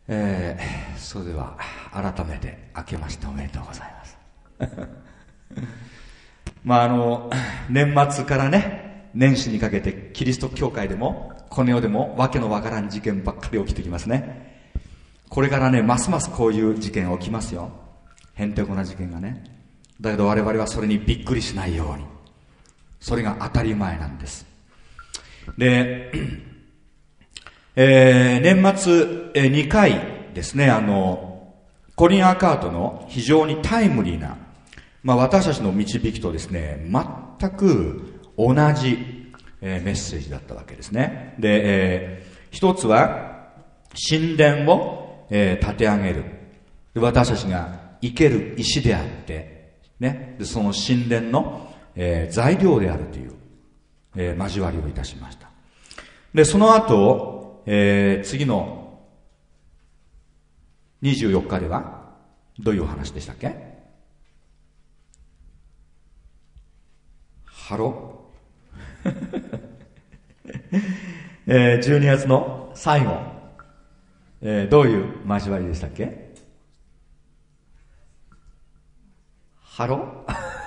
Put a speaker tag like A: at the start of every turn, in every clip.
A: それでは改めて明けましておめでとうございます年末からね年始にかけてキリスト教会でもこの世でもわけのわからん事件ばっかり起きてきますね。これからねますますこういう事件起きますよ。へんてこな事件がね。だけど我々はそれにびっくりしないように、それが当たり前なんです。で年末2回ですね、コリン・アカートの非常にタイムリーな、私たちの導きとですね全く同じ、メッセージだったわけですね。で、一つは神殿を、建て上げる。で、私たちが生ける石であってね、でその神殿の、材料であるという、交わりをいたしました。でその後次の24日ではどういうお話でしたっけ？ハロ12月の最後、どういう交わりでしたっけ？ハロ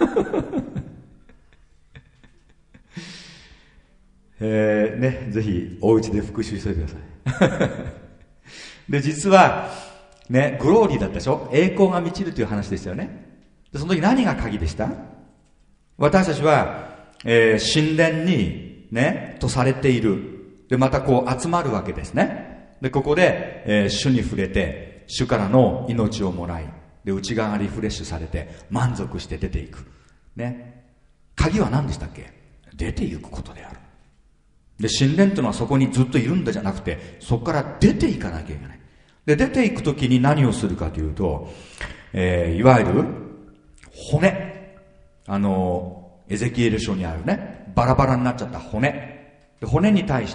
A: ね、ぜひお家で復習しておいてくださいで実はねグローリーだったでしょ。栄光が満ちるという話でしたよね。でその時何が鍵でした？私たちは、神殿にねとされている。でまたこう集まるわけですね。でここで、主に触れて主からの命をもらい、で内側がリフレッシュされて満足して出ていくね。鍵は何でしたっけ？出ていくことである。で神殿というのはそこにずっといるんだじゃなくて、そこから出ていかなきゃいけない。で出ていくときに何をするかというと、いわゆる骨、エゼキエル書にあるねバラバラになっちゃった骨で、骨に対して、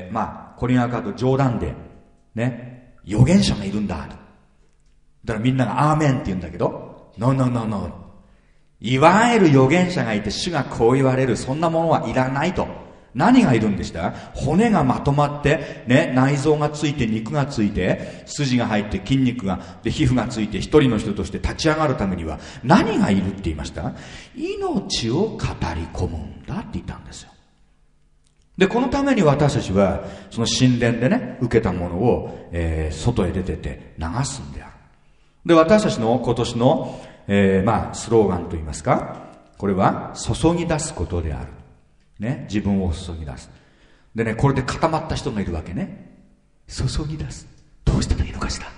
A: コリン・アカート冗談でね預言者がいるんだと。だからみんながアーメンって言うんだけど、ノーノーノーノー、いわゆる預言者がいて主がこう言われる、そんなものはいらないと。何がいるんでした？骨がまとまってね、内臓がついて肉がついて筋が入って筋肉がで皮膚がついて一人の人として立ち上がるためには何がいるって言いました？命を語り込むんだって言ったんですよ。でこのために私たちはその神殿でね受けたものを、外へ出てて流すんである。で私たちの今年の、スローガンと言いますか、これは注ぎ出すことであるね、自分を注ぎ出す。でね、これで固まった人がいるわけね。注ぎ出す。どうしたらいいのかしら。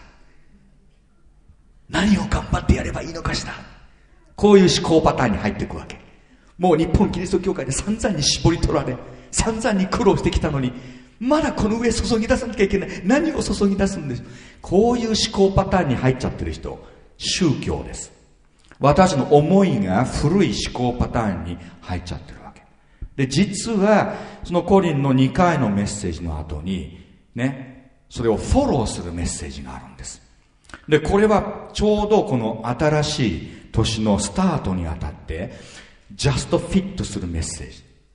A: 何を頑張ってやればいいのかしら。こういう思考パターンに入っていくわけ。もう日本キリスト教会で散々に絞り取られ、散々に苦労してきたのに、まだこの上注ぎ出さなきゃいけない。何を注ぎ出すんです。こういう思考パターンに入っちゃってる人、宗教です。私の思いが古い思考パターンに入っちゃってる。で実はそのコリンの2回のメッセージの後にね、それをフォローするメッセージがあるんです。でこれはちょうどこの新しい年のスタートにあたってジャストフィットするメッセ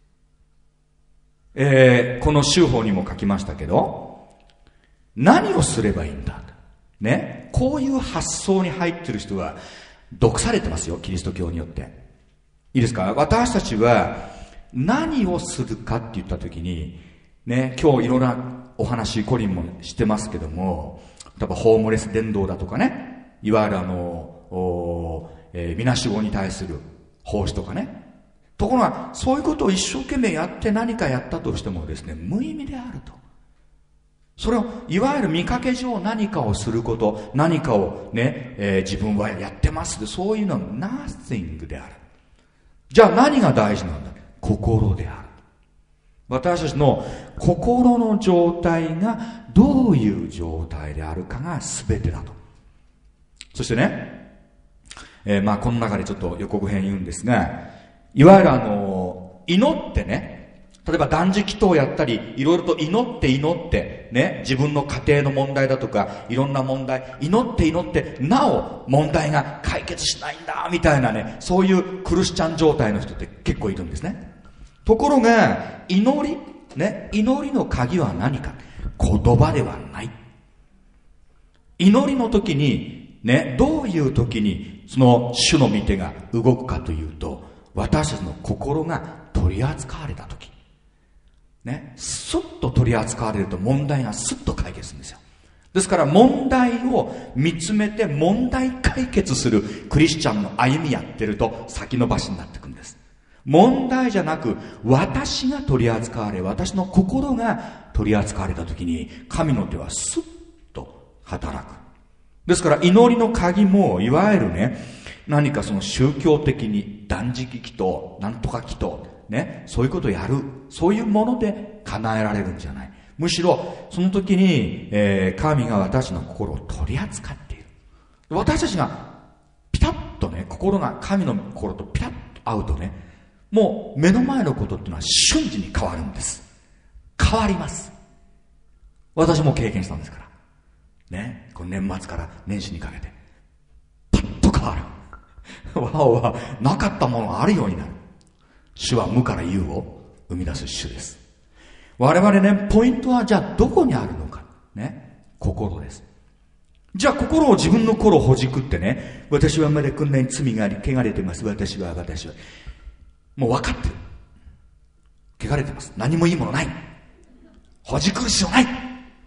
A: ージ、この週報にも書きましたけど、何をすればいいんだね、こういう発想に入ってる人は毒されてますよ、キリスト教によって。いいですか。私たちは何をするかって言った時にね、今日いろんなお話コリンもしてますけども、例えばホームレス伝道だとかね、いわゆるみなしごに対する奉仕とかね。ところがそういうことを一生懸命やって何かやったとしてもですね、無意味であると。それをいわゆる見かけ上何かをすること、何かをね、自分はやってますで、そういうのは nothing である。じゃあ何が大事なんだ。心である。私たちの心の状態がどういう状態であるかが全てだと。そしてね、この中でちょっと予告編言うんですが、いわゆる祈ってね、例えば断食等をやったり、いろいろと祈ってね、自分の家庭の問題だとかいろんな問題祈ってなお問題が解決しないんだみたいなね、そういうクリスチャン状態の人って結構いるんですね。ところが祈りの鍵は何か。言葉ではない。 祈りの時にね、どういう時にその主の御手が動くかというと、私たちの心が取り扱われた時ね、スッと取り扱われると問題がスッと解決するんですよ。ですから問題を見つめて問題解決するクリスチャンの歩みやってると先延ばしになっていくんです。問題じゃなく私が取り扱われ、私の心が取り扱われた時に神の手はスッと働く。ですから祈りの鍵もいわゆるね、何かその宗教的に断食祈祷、なんとか祈祷ね、そういうことをやる、そういうもので叶えられるんじゃない。むしろその時に、神が私の心を取り扱っている。私たちがピタッとね、心が神の心とピタッと合うとね、もう目の前のことっていうのは瞬時に変わるんです。変わります。私も経験したんですからね。この年末から年始にかけてパッと変わる。わおわ、なかったものがあるようになる。主は無から有を生み出す主です。我々ね、ポイントはじゃあどこにあるのかね、心です。じゃあ心を、自分の心をほじくってね、私はまだこんなに罪があり汚れてます、私はもう分かってる、汚れてます、何もいいものない、ほじくる必要ない、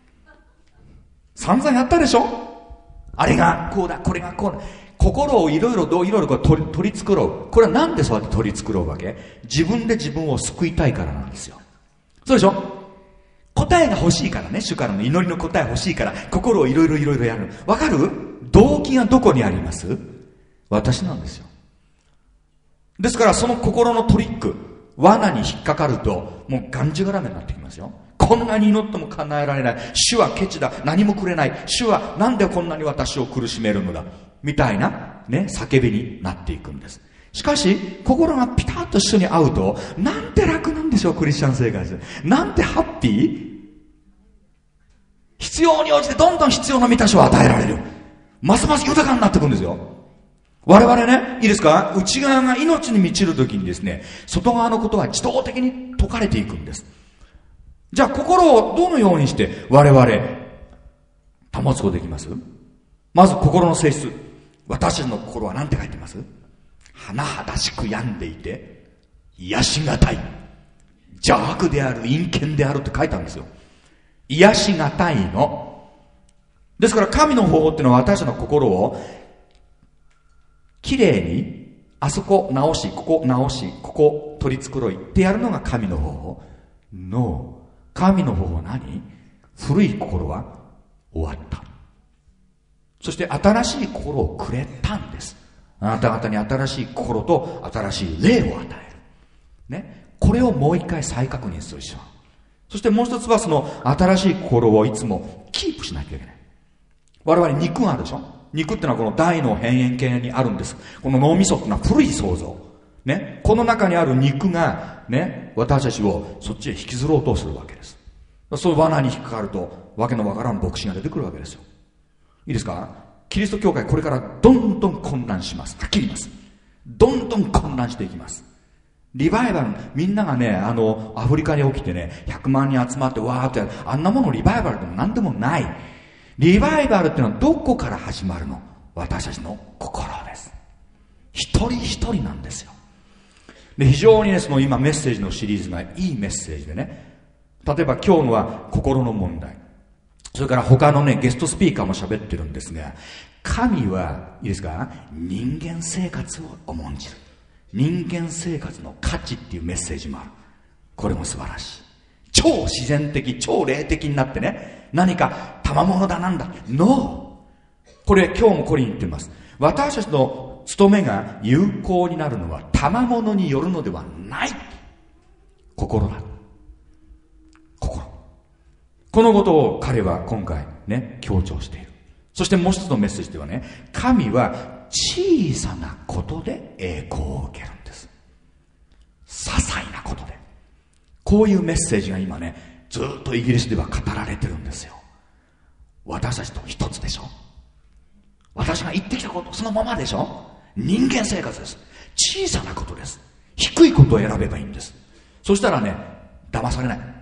A: 散々やったでしょ。あれがこうだ、これがこうだ。心をいろいろこう取り繕う。これはなんでそうやって取り繕うわけ？自分で自分を救いたいからなんですよ。そうでしょ。答えが欲しいからね、主からの祈りの答え欲しいから心をいろいろやる。わかる？動機がどこにあります？私なんですよ。ですからその心のトリック、罠に引っかかるともうがんじがらめになってきますよ。こんなに祈っても叶えられない、主はケチだ、何もくれない、主はなんでこんなに私を苦しめるのだみたいなね、叫びになっていくんです。しかし心がピタッと主に合うとなんて楽なんでしょう、クリスチャン生活。なんてハッピー。必要に応じてどんどん必要な満たしを与えられる。ますます豊かになっていくんですよ。我々ね、いいですか、内側が命に満ちるときにですね、外側のことは自動的に解かれていくんです。じゃあ心をどのようにして我々保つことできます？まず心の性質。私たちの心は何て書いてます？甚だしく病んでいて癒しがたい、邪悪である、陰険であるって書いたんですよ。癒しがたいの。ですから神の方法っていうのは私たちの心をきれいに、あそこ直し、ここ直し、ここ取り繕いってやるのが神の方法。No。神の方法は何？古い心は終わった。そして新しい心をくれたんです。あなた方に新しい心と新しい霊を与える。ね。これをもう一回再確認する必要。そしてもう一つはその新しい心をいつもキープしなきゃいけない。我々肉があるでしょ。肉ってのはこの大脳辺縁系にあるんです。この脳みそってのは古い創造。ね。この中にある肉がね、私たちをそっちへ引きずろうとするわけです。そういう罠に引っかかるとわけのわからん牧師が出てくるわけですよ。いいですか？キリスト教会これからどんどん混乱します。はっきり言います。どんどん混乱していきます。リバイバル、みんながね、アフリカに起きてね、100万人集まってわーって、あんなものリバイバルでもなんでもない。リバイバルってのはどこから始まるの？私たちの心です。一人一人なんですよ。で、非常にね、その今メッセージのシリーズがいいメッセージでね、例えば今日のは心の問題。それから他のね、ゲストスピーカーも喋ってるんですが、神はいいですか、人間生活を重んじる。人間生活の価値っていうメッセージもある。これも素晴らしい。超自然的、超霊的になってね、何か賜物だなんだ。ノー。これ今日もこれに言ってます。私たちの務めが有効になるのは賜物によるのではない。心だ。心。このことを彼は今回ね、強調している。そしてもう一つのメッセージではね、神は小さなことで栄光を受けるんです。些細なことで。こういうメッセージが今ね、ずっとイギリスでは語られてるんですよ。私たちと一つでしょ。私が言ってきたことそのままでしょ。人間生活です。小さなことです。低いことを選べばいいんです。そしたらね、騙されない。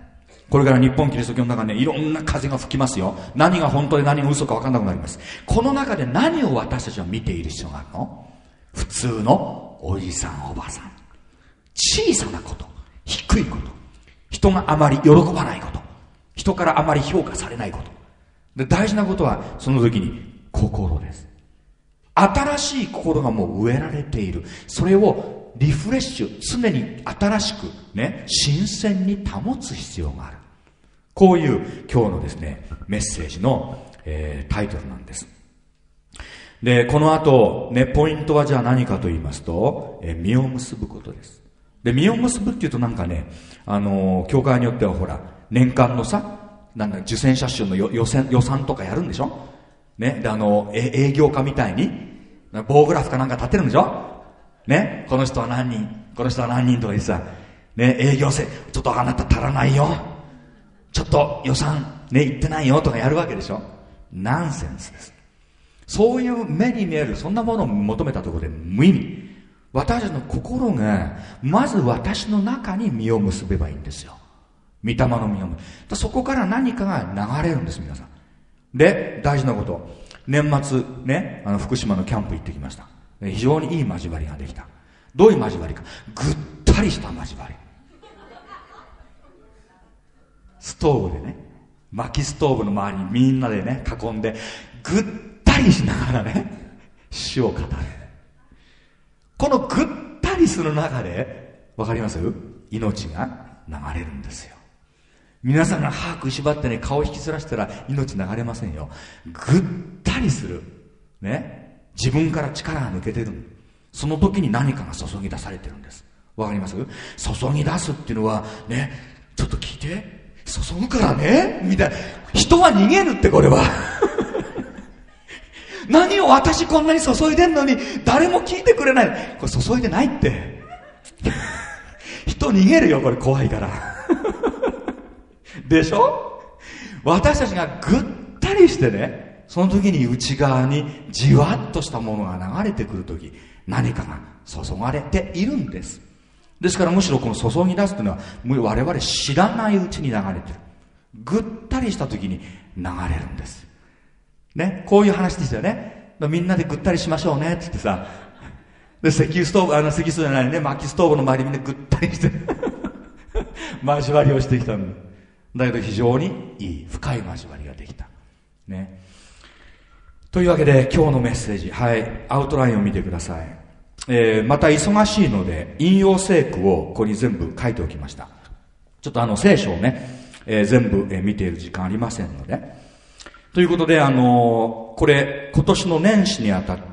A: これから日本キリスト教の中にね、いろんな風が吹きますよ。何が本当で何が嘘か分かんなくなります。この中で何を私たちは見ている必要があるの？普通のおじさんおばさん、小さなこと、低いこと、人があまり喜ばないこと、人からあまり評価されないことで、大事なことはその時に心です。新しい心がもう植えられている。それをリフレッシュ、常に新しくね、新鮮に保つ必要がある。こういう今日のですね、メッセージの、タイトルなんです。で、この後ね、ポイントはじゃあ何かと言いますと、実を結ぶことです。で、実を結ぶっていうとなんかね、教会によってはほら、年間のさ、なんか受選者集の予算とかやるんでしょね。で、営業家みたいに、棒グラフかなんか立てるんでしょね。この人は何人、この人は何人とか言ってさ、ね、営業ちょっとあなた足らないよ。ちょっと予算ね、いってないよとかやるわけでしょ。ナンセンスです。そういう目に見える、そんなものを求めたところで無意味。私たちの心が、まず私の中に実を結べばいいんですよ。御霊の実を結ぶ。そこから何かが流れるんです、皆さん。で、大事なこと。年末ね、福島のキャンプ行ってきました。非常にいい交わりができた。どういう交わりか。ぐったりした交わり。ストーブでね、薪ストーブの周りにみんなでね、囲んで、ぐったりしながらね、主を語る。このぐったりする中で、わかります？命が流れるんですよ。皆さんが歯食いしばってね、顔引きずらしたら命流れませんよ。ぐったりする。ね。自分から力が抜けてる。その時に何かが注ぎ出されてるんです。わかります？注ぎ出すっていうのは、ね、ちょっと聞いて。注ぐからねみたいな。人は逃げるってこれは。何を私こんなに注いでんのに誰も聞いてくれない。これ注いでないって。人逃げるよ、これ怖いから。でしょ？私たちがぐったりしてね、その時に内側にじわっとしたものが流れてくる時、何かが注がれているんです。ですからむしろこの注ぎ出すというのは我々知らないうちに流れてる。ぐったりした時に流れるんですね。こういう話ですよね。みんなでぐったりしましょうねって言ってさ、で石油ストーブ、石油ストーブじゃないね、薪ストーブの周りみんなぐったりして交わりをしてきたんだ。だけど非常にいい深い交わりができたね。というわけで今日のメッセージ、はい、アウトラインを見てください。また忙しいので引用聖句をここに全部書いておきました。ちょっと聖書をね、全部、見ている時間ありませんので、ということでこれ今年の年始にあたって、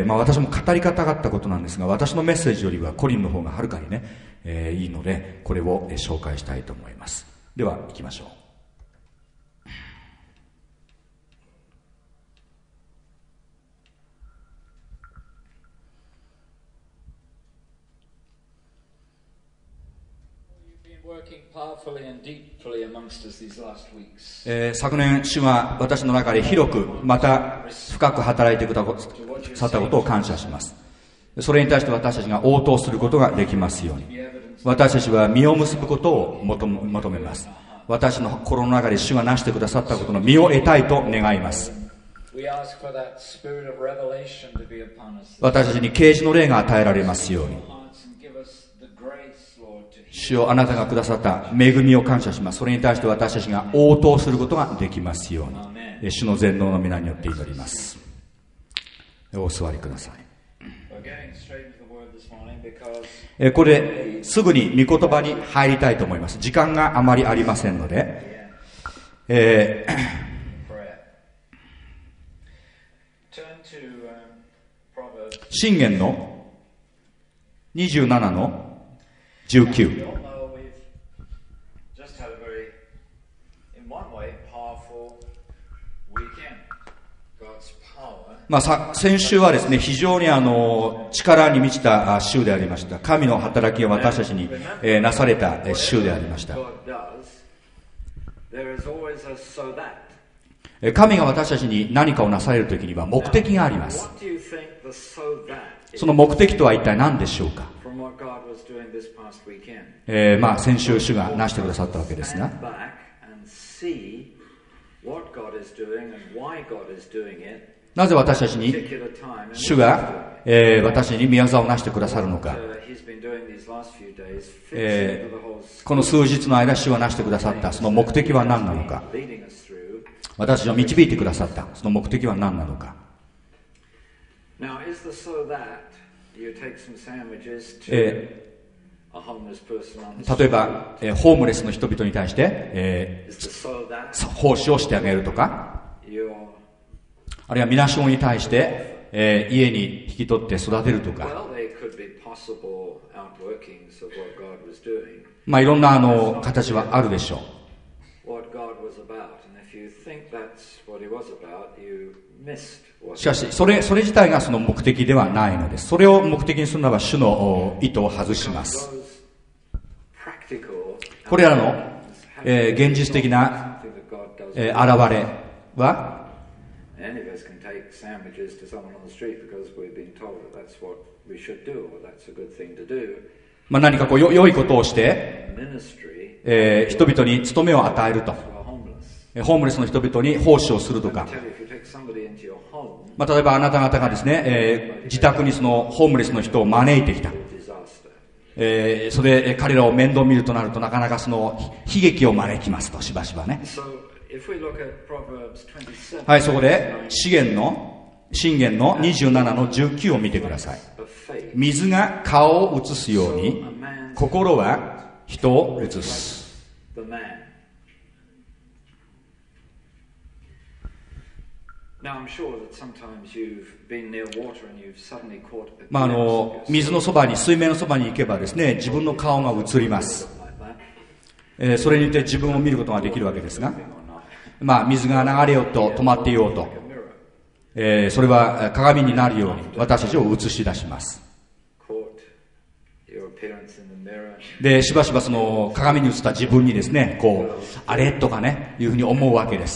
A: 私も語り方があったことなんですが、私のメッセージよりはコリンの方がはるかにね、いいのでこれを、紹介したいと思います。では行きましょう。昨年主は私の中で広くまた深く働いてくださったことを感謝します。それに対して私たちが応答することができますように、私たちは実を結ぶことを求めます。私の心の中で主がなしてくださったことの実を得たいと願います。私たちに啓示の霊が与えられますように、主よ、あなたがくださった恵みを感謝します。それに対して私たちが応答することができますように、主の全能の皆によって祈ります。お座りください。これですぐに御言葉に入りたいと思います。時間があまりありませんので、箴言の27の19。先週はですね、非常に力に満ちた週でありました。神の働きを私たちに、なされた週でありました。神が私たちに何かをなされるときには目的があります。その目的とは一体何でしょうか。 先週主がなしてくださったわけですが、なぜ私たちに主が、私に宮沢をなしてくださるのか、この数日の間主がなしてくださったその目的は何なのか、私たちを導いてくださったその目的は何なのか。例えば、ホームレスの人々に対して、奉仕をしてあげるとか、あるいは皆しもに対して、家に引き取って育てるとか、いろんな形はあるでしょう。しかしそれ自体がその目的ではないのです。それを目的にするならば主の意図を外します。これらの、現実的な、現れは何か良いことをして、人々に務めを与えると、ホームレスの人々に奉仕をするとか、例えばあなた方がですね、自宅にそのホームレスの人を招いてきた、それで彼らを面倒見るとなるとなかなかその悲劇を招きますと、しばしばね。はい、そこで信玄の27の19を見てください。水が顔を映すように心は人を映す。水のそばに、水面のそばに行けばですね、自分の顔が映ります。それによって自分を見ることができるわけですが、水が流れようと止まっていようと、それは鏡になるように私たちを映し出します。で、しばしばその鏡に映った自分にですね、あれとかね、いうふうに思うわけです。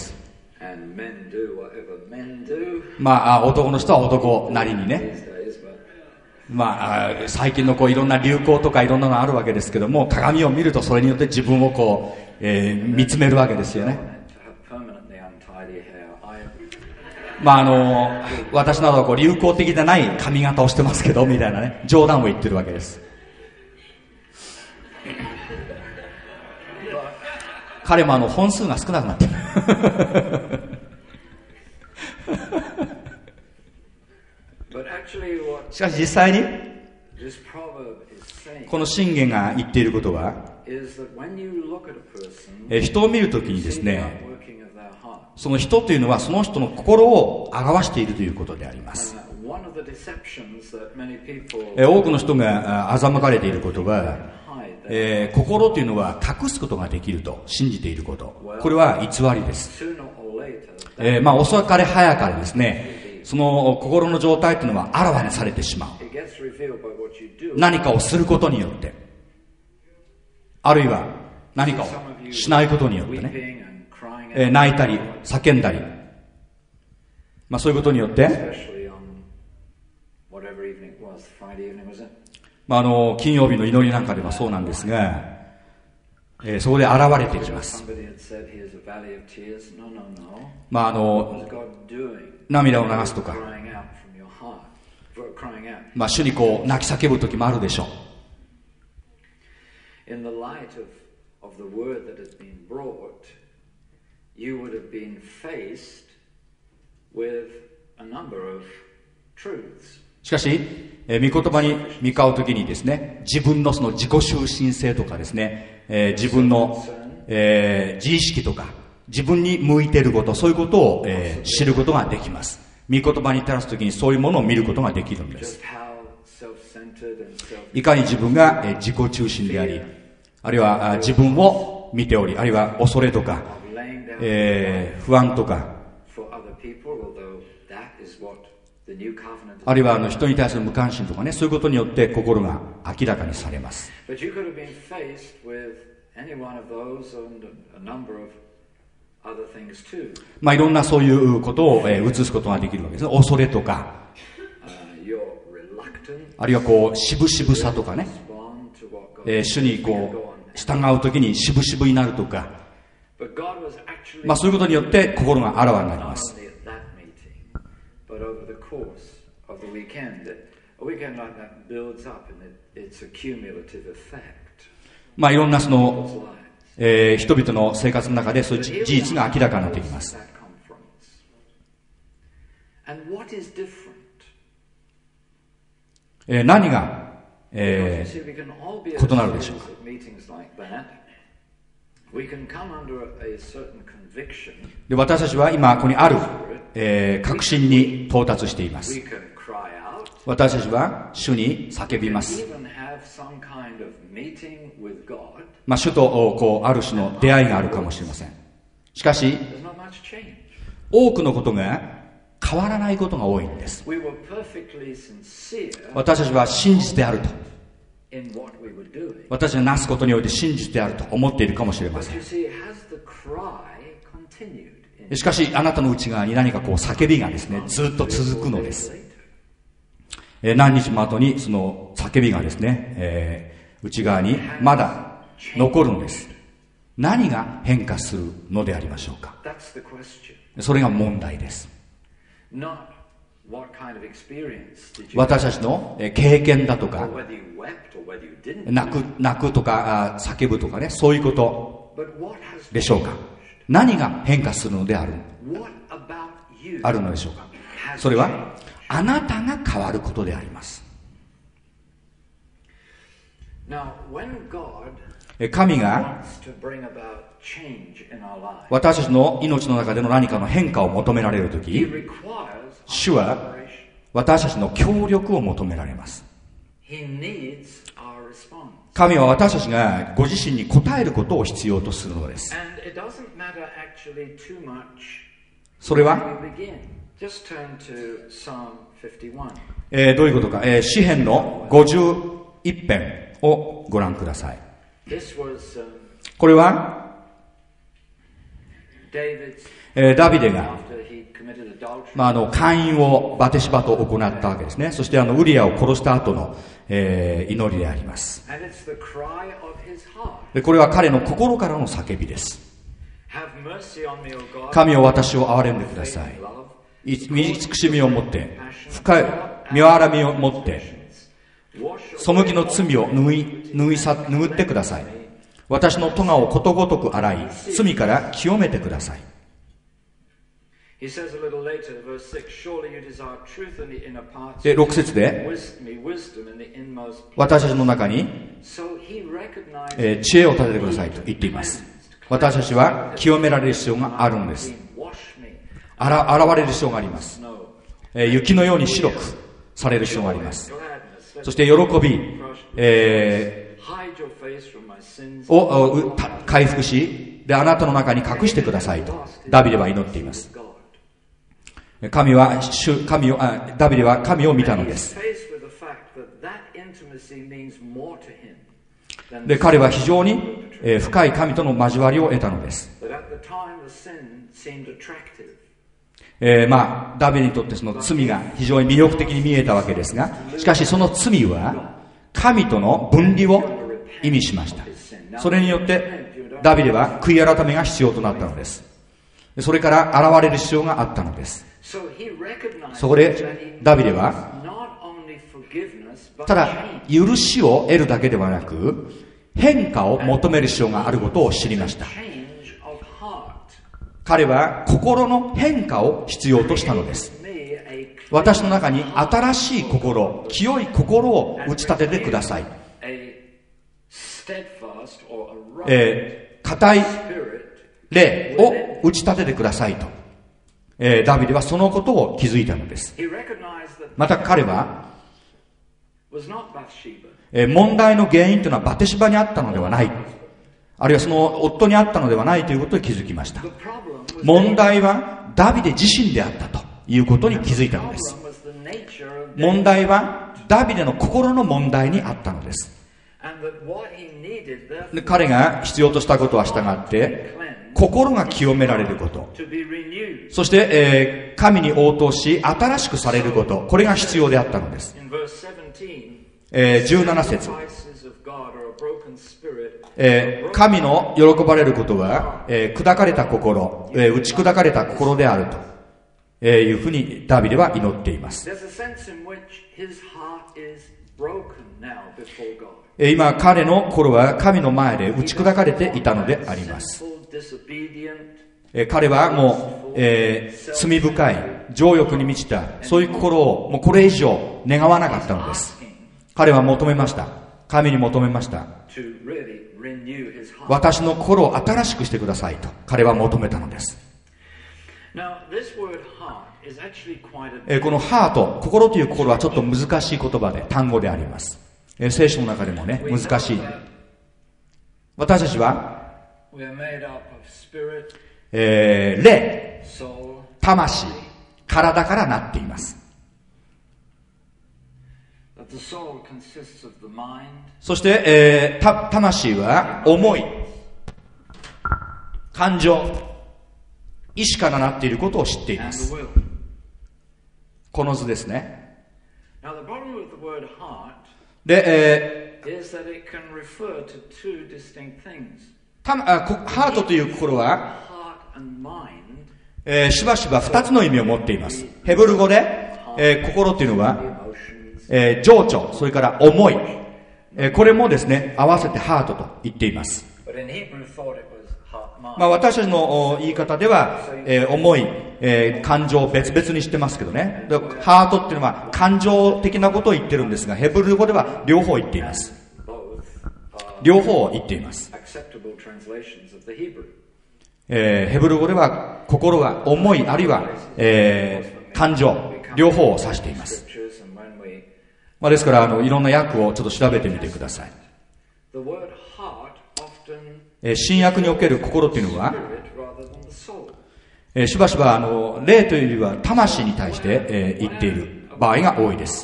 A: 男の人は男なりにね、最近のいろんな流行とかいろんなのあるわけですけども、鏡を見るとそれによって自分を見つめるわけですよね。私などは流行的でない髪型をしてますけどみたいなね、冗談を言ってるわけです。彼も本数が少なくなってるしかし実際にこの箴言が言っていることは、人を見るときにですね、その人というのはその人の心を表しているということであります。多くの人が欺かれていることは、心というのは隠すことができると信じていること、これは偽りです。遅かれ早かれですね、その心の状態というのはあらわにされてしまう。何かをすることによって、あるいは何かをしないことによってね、泣いたり叫んだり、そういうことによって金曜日の祈りなんかではそうなんですが、そこで現れてきます。涙を流すとか、主に泣き叫ぶ時もあるでしょう。
B: You would have been faced with a number of truths.
A: しかし、御言葉に見顔うときにですね、自分のその自己中心性とかですね、自分の、自意識とか、自分に向いていること、そういうことを、知ることができます。御言葉に照らすときにそういうものを見ることができるんです。いかに自分が、自己中心であり、あるいは自分を見ており、あるいは恐れとか、不安とか、あるいは人に対する無関心とかね、そういうことによって心が明らかにされます。いろんなそういうことを映すことができるわけですね。恐れとか、あるいはしぶしぶさとかね、 主にこう従うときにしぶしぶになるとか、そういうことによって心があらわになります。いろんなその、人々の生活の中でそういう事実が明らかになってきます。何が、異なるでしょうか。で、私たちは今ここにある、確信に到達しています。私たちは主に叫びます。主とこうある種の出会いがあるかもしれません。しかし多くのことが変わらないことが多いんです。私たちは真実であると、私たちがなすことにおいて真実であると思っているかもしれません。しかしあなたの内側に何かこう叫びがですね、ずっと続くのです。何日も後にその叫びがですね、内側にまだ残るのです。何が変化するのでありましょうか。それが問題です。私たちの経験だとか、泣くとか叫ぶとかね、そういうことでしょうか。何が変化するのであるのでしょうか。それはあなたが変わることであります。神が私たちの命の中での何かの変化を求められるとき、主は私たちの協力を求められます。神は私たちがご自身に応えることを必要とするのです。それはどういうことか、詩編の51編をご覧ください。これはダビデが姦淫をバテシバと行ったわけですね。そしてウリアを殺した後の、祈りであります。でこれは彼の心からの叫びです。神よ、私を憐れんでください。慈しみを持って、深い見荒みを持って、背きの罪を拭ってください。私の咎をことごとく洗い、罪から清めてください。で、6節で、私たちの中に、知恵を立ててくださいと言っています。私たちは清められる必要があるのです。現れる必要があります。雪のように白くされる必要があります。そして喜び、を回復し、であなたの中に隠してくださいとダビデは祈っています。ダビデは神を見たのです。で彼は非常に深い神との交わりを得たのです。ダビデにとってその罪が非常に魅力的に見えたわけですが、しかしその罪は神との分離を意味しました。それによってダビデは悔い改めが必要となったのです。それから現れる必要があったのです。そこでダビデはただ許しを得るだけではなく、変化を求める必要があることを知りました。彼は心の変化を必要としたのです。私の中に新しい心、清い心を打ち立ててください。固い霊を打ち立ててくださいと、ダビデはそのことを気づいたのです。また彼は問題の原因というのはバテシバにあったのではない、あるいはその夫にあったのではないということに気づきました。問題はダビデ自身であったということに気づいたのです。問題はダビデの心の問題にあったのです。で彼が必要としたことは従って心が清められること、そして、神に応答し新しくされること、これが必要であったのです。17節神の喜ばれることは、砕かれた心、打ち砕かれた心であるというふうにダビデは祈っています。今彼の心は神の前で打ち砕かれていたのであります。彼はもう、罪深い情欲に満ちたそういう心をもうこれ以上願わなかったのです。彼は求めました。神に求めました。私の心を新しくしてくださいと彼は求めたのです。このハート、心という心はちょっと難しい言葉で単語であります。聖書の中でもね、難しい。私たちは、霊、魂、体からなっています。そして、魂は思い、感情、意志からなっていることを知っています。この図ですね。で、ハートという心は、しばしば2つの意味を持っています。ヘブル語で、心というのは、情緒、それから思い、これもですね、合わせてハートと言っています。私たちの言い方では、思い、感情を別々にしてますけどね。ハートっていうのは感情的なことを言ってるんですが、ヘブル語では両方言っています。両方言っています。ヘブル語では心は思いあるいは、感情両方を指しています。ですからいろんな訳をちょっと調べてみてください。新約における心というのは、しばしば霊というよりは魂に対して、言っている場合が多いです。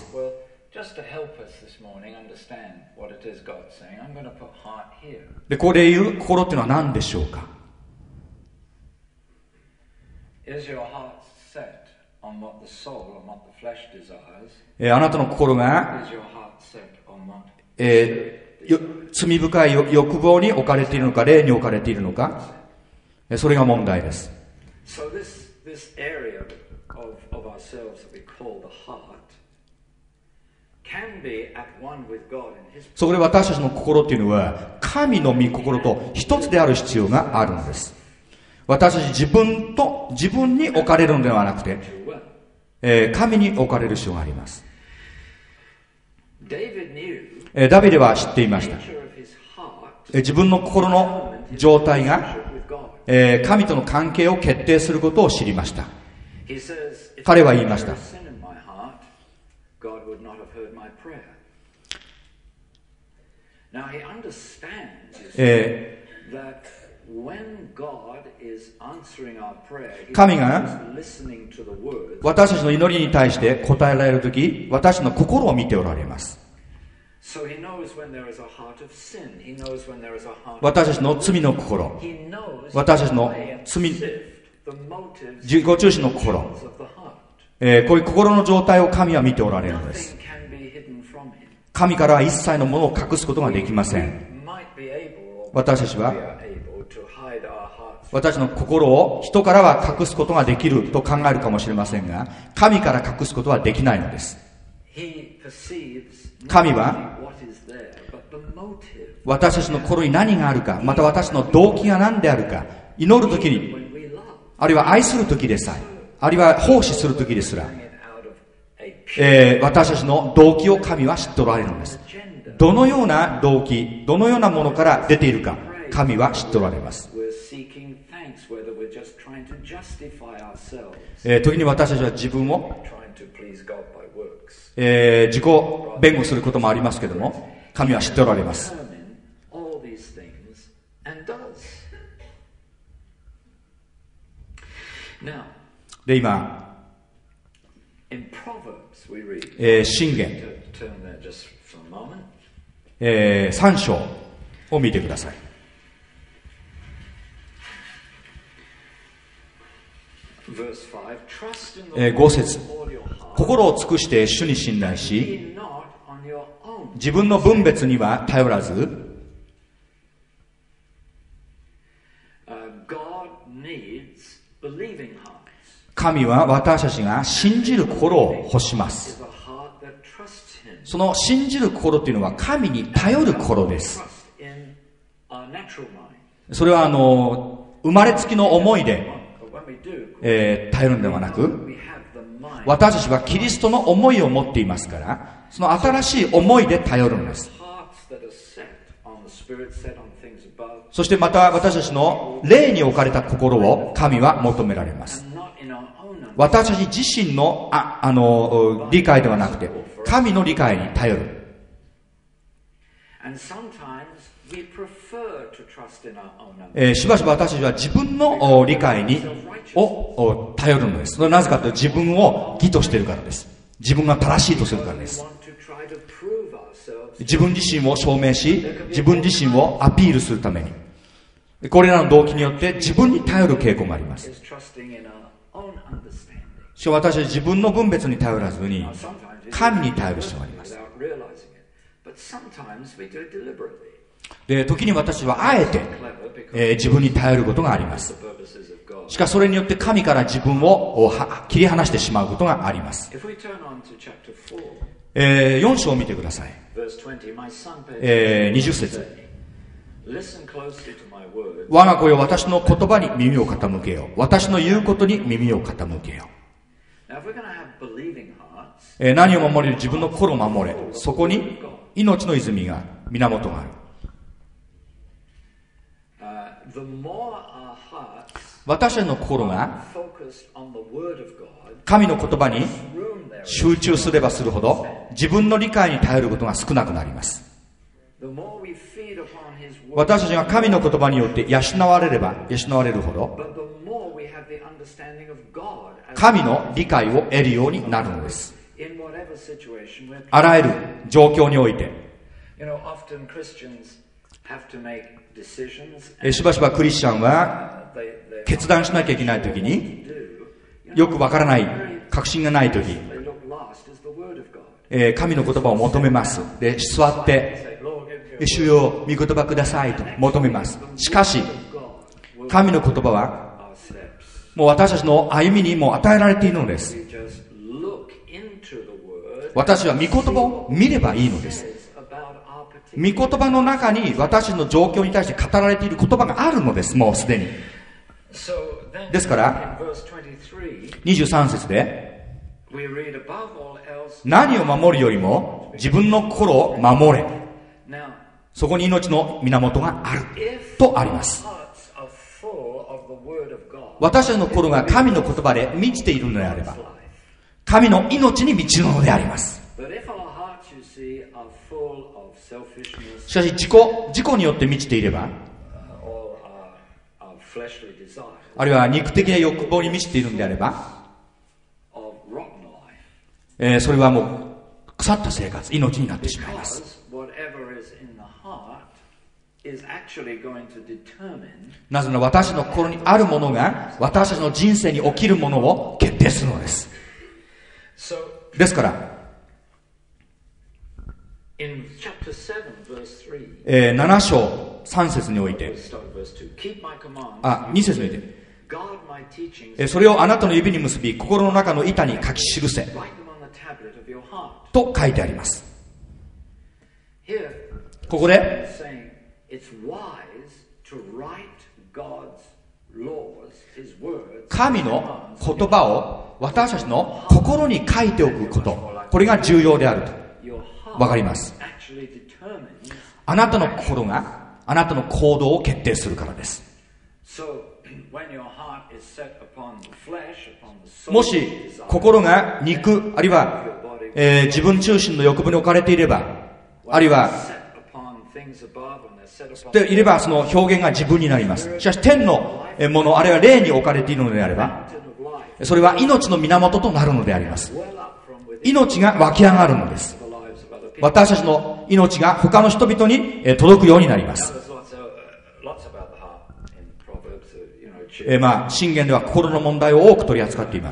A: で、ここで言う心というのは何でしょうか。あなたの心が、罪深い欲望に置かれているのか、霊に置かれているのか、それが問題です。そこで私たちの心というのは神の御心と一つである必要があるのです。私たち自分に置かれるのではなくて、神に置かれる必要があります。ダビデは知っていました。自分の心の状態が、神との関係を決定することを知りました。彼は言いました。神が私たちの祈りに対して答えられるとき、私たちの心を見ておられます。私たちの罪の心、私たちの罪、自己中心の心、こういう心の状態を神は見ておられるのです。神からは一切のものを隠すことができません。私たちは私の心を人からは隠すことができると考えるかもしれませんが、神から隠すことはできないのです。神は私たちの心に何があるか、また私の動機が何であるか、祈るときに、あるいは愛するときでさえ、あるいは奉仕するときですら、私たちの動機を神は知っておられるのです。どのような動機、どのようなものから出ているか、神は知っておられます。時に私たちは自分を、自己弁護することもありますけれども、神は知っておられます。で、今、箴言、3章を見てください。5節、心を尽くして主に信頼し、自分の分別には頼らず、 神は私たちが信じる心を欲します。その信じる心っていうのは神に頼る心です。それは生まれつきの思いで、頼るんではなく、私たちはキリストの思いを持っていますから、その新しい思いで頼るんです。そしてまた私たちの霊に置かれた心を神は求められます。私たち自身の理解ではなくて、神の理解に頼る。しばしば私たちは自分の理解を頼るのです。それはなぜかというと、自分を義としているからです。自分が正しいとするからです。自分自身を証明し、自分自身をアピールするために、これらの動機によって自分に頼る傾向があります。しかも私は自分の分別に頼らずに神に頼る必要があります。で、時に私はあえて、自分に頼ることがあります。しかしそれによって神から自分を切り離してしまうことがあります。4章を見てください。20節。我が子よ、私の言葉に耳を傾けよう。私の言うことに耳を傾けよう。何を守れる？自分の心を守れ。そこに命の泉が、源がある。私たちの心が神の言葉に集中すればするほど、自分の理解に頼ることが少なくなります。私たちが神の言葉によって養われれば養われるほど、神の理解を得るようになるのです。あらゆる状況において、しばしばクリスチャンは決断しなきゃいけないときに、よくわからない、確信がないとき、神の言葉を求めます。で、座って主よ、御言葉くださいと求めます。しかし神の言葉はもう私たちの歩みにも与えられているのです。私は御言葉を見ればいいのです。御言葉の中に私の状況に対して語られている言葉があるのです。もうすでに。ですから23節で、何を守るよりも自分の心を守れ、そこに命の源があるとあります。私たちの心が神の言葉で満ちているのであれば、神の命に満ちるのであります。しかし自己によって満ちていれば、あるいは肉的な欲望に満ちているのであれば、それはもう腐った生活、命になってしまいます。なぜなら私の心にあるものが私たちの人生に起きるものを決定するのです。ですから7章3節において、2節において、それをあなたの指に結び心の中の板に書き記せと書いてあります。ここで神の言葉を私たちの心に書いておくこと、これが重要であるとわかります。あなたの心があなたの行動を決定するからです。もし心が肉、あるいは、自分中心の欲望に置かれていれば、あるいはでいれば、その表現が自分になります。しかし天のもの、あるいは霊に置かれているのであれば、それは命の源となるのであります。命が湧き上がるのです。私たちの命が他の人々に届くようになります。箴言では心の問題を多く取り扱っています。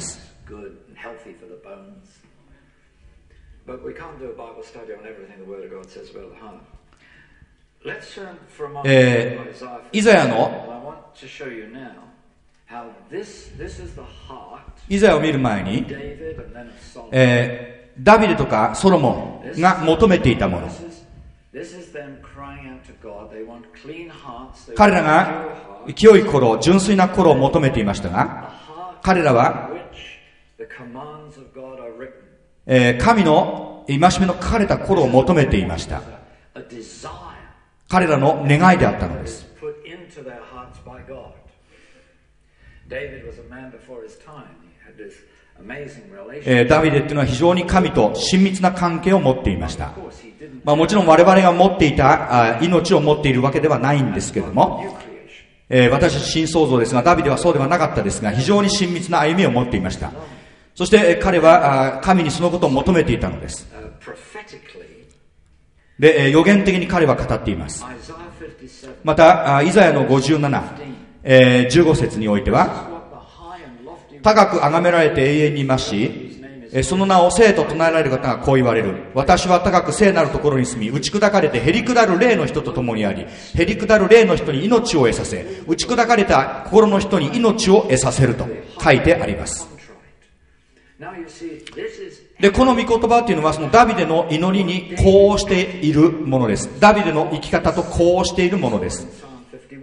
A: イザヤの
B: how this is the heart
A: イザヤを見る前に、
B: David and then of Solomon.
A: ダビデとかソロモンが求めていたもの、
B: This is them crying out to God. They want clean hearts. They
A: 彼
B: want
A: ら
B: pure
A: が
B: hearts.
A: 清い心、純粋な心を求めていましたが、
B: A heart
A: 彼らは
B: in which the commands of God are written.
A: 神の戒めの書かれた心を求めていました。
B: A desire
A: 彼らの願いであったのです。
B: put into their hearts by God. David was a man before his time. He had this amazing relationship.
A: ダビデっていうのは非常に神と親密な関係を持っていました。
B: Of course, he didn't
A: もちろん我々が持っていた命を持っているわけではないんですけれども、
B: new creation.
A: 私たち新創造ですが、ダビデはそうではなかったですが、非常に親密な歩みを持っていました。そして彼は神にそのことを求めていたのです。
B: Prophetically,
A: で、予言的に彼は語っています。
B: Isaiah 57.
A: また、イザヤの57、15節においては、
B: What the high and lofty
A: 高く崇められて永遠にいますし、その名を聖と唱えられる方がこう言われる。私は高く聖なるところに住み、打ち砕かれてへりくだる霊の人と共にあり、へりくだる霊の人に命を得させ、打ち砕かれた心の人に命を得させると書いてあります。
B: Now you see, this is
A: で、この御言葉っていうのはそのダビデの祈りに呼応しているものです。ダビデの生き方と呼応しているものです。
B: Psalm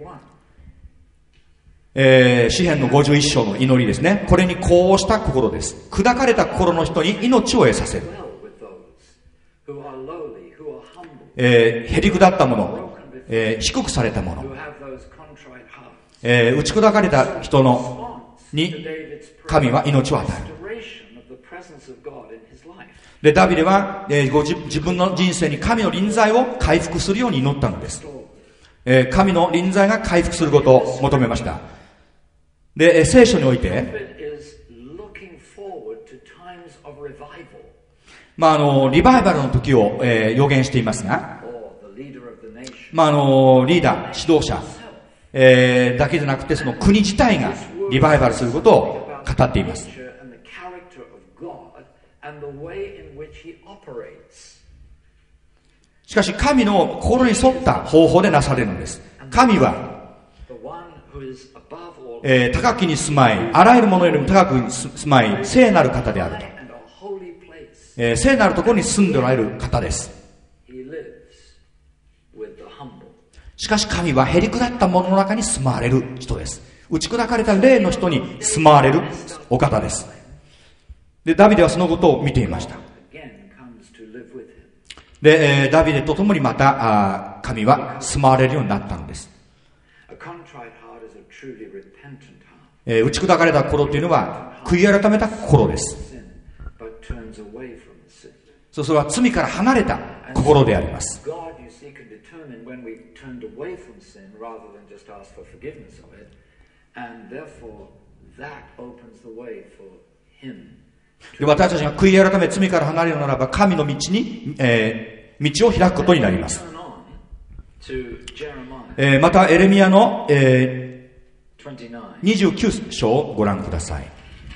B: 51.
A: 詩篇の51章の祈りですね。これに呼応した心です。砕かれた心の人に命を得させる。
B: Well with those who are lowly, who are humble,
A: へりくだったもの、低くされたも
B: who
A: の、
B: have those contrite hearts.
A: 打ち砕かれた人の
B: To
A: に
B: David's prayer,
A: 神は命を与える。
B: restoration of the presence of God in his life.
A: で、ダビデは、自分の人生に神の臨在を回復するように祈ったのです。神の臨在が回復することを求めました。で、聖書において、
B: David is looking forward to times of revival.
A: リバイバルの時を、予言していますが、
B: Or the leader of the nation.
A: リーダー、指導者、だけじゃなくて、その国自体がリバイバルすることを語っています。
B: Nature and the character of God and the way in which he operates.
A: しかし、神の心に沿った方法でなされるのです。神は、
B: The one who is above all
A: 高きに住まい、あらゆるものよりも高く住まい、聖なる方であると。
B: and a holy place.
A: 聖なるところに住んでおられる方です。
B: He lives with the humble.
A: しかし神はへりくだったものの中に住まわれる人です。打ち砕かれた霊の人に住まわれるお方です。で、ダビデはそのことを見ていました。
B: Again comes to live with him.
A: で、ダビデと共にまた神は住まわれるようになったのです。
B: A contrite heart is a truly repentant heart.
A: 打ち砕かれた心というのは悔い改めた心です。
B: Sin, but turns away from the sin.
A: それは罪から離れた心であります。
B: God, you see, can determine when we turned away from sin rather than just ask for forgiveness of it. And therefore, that opens the way for him.
A: で、私たちが悔い改め罪から離れるならば神の道に、道を開くことになります。
B: Turn on to Jeremiah
A: またエレミヤの、
B: 29.
A: 29章をご覧ください。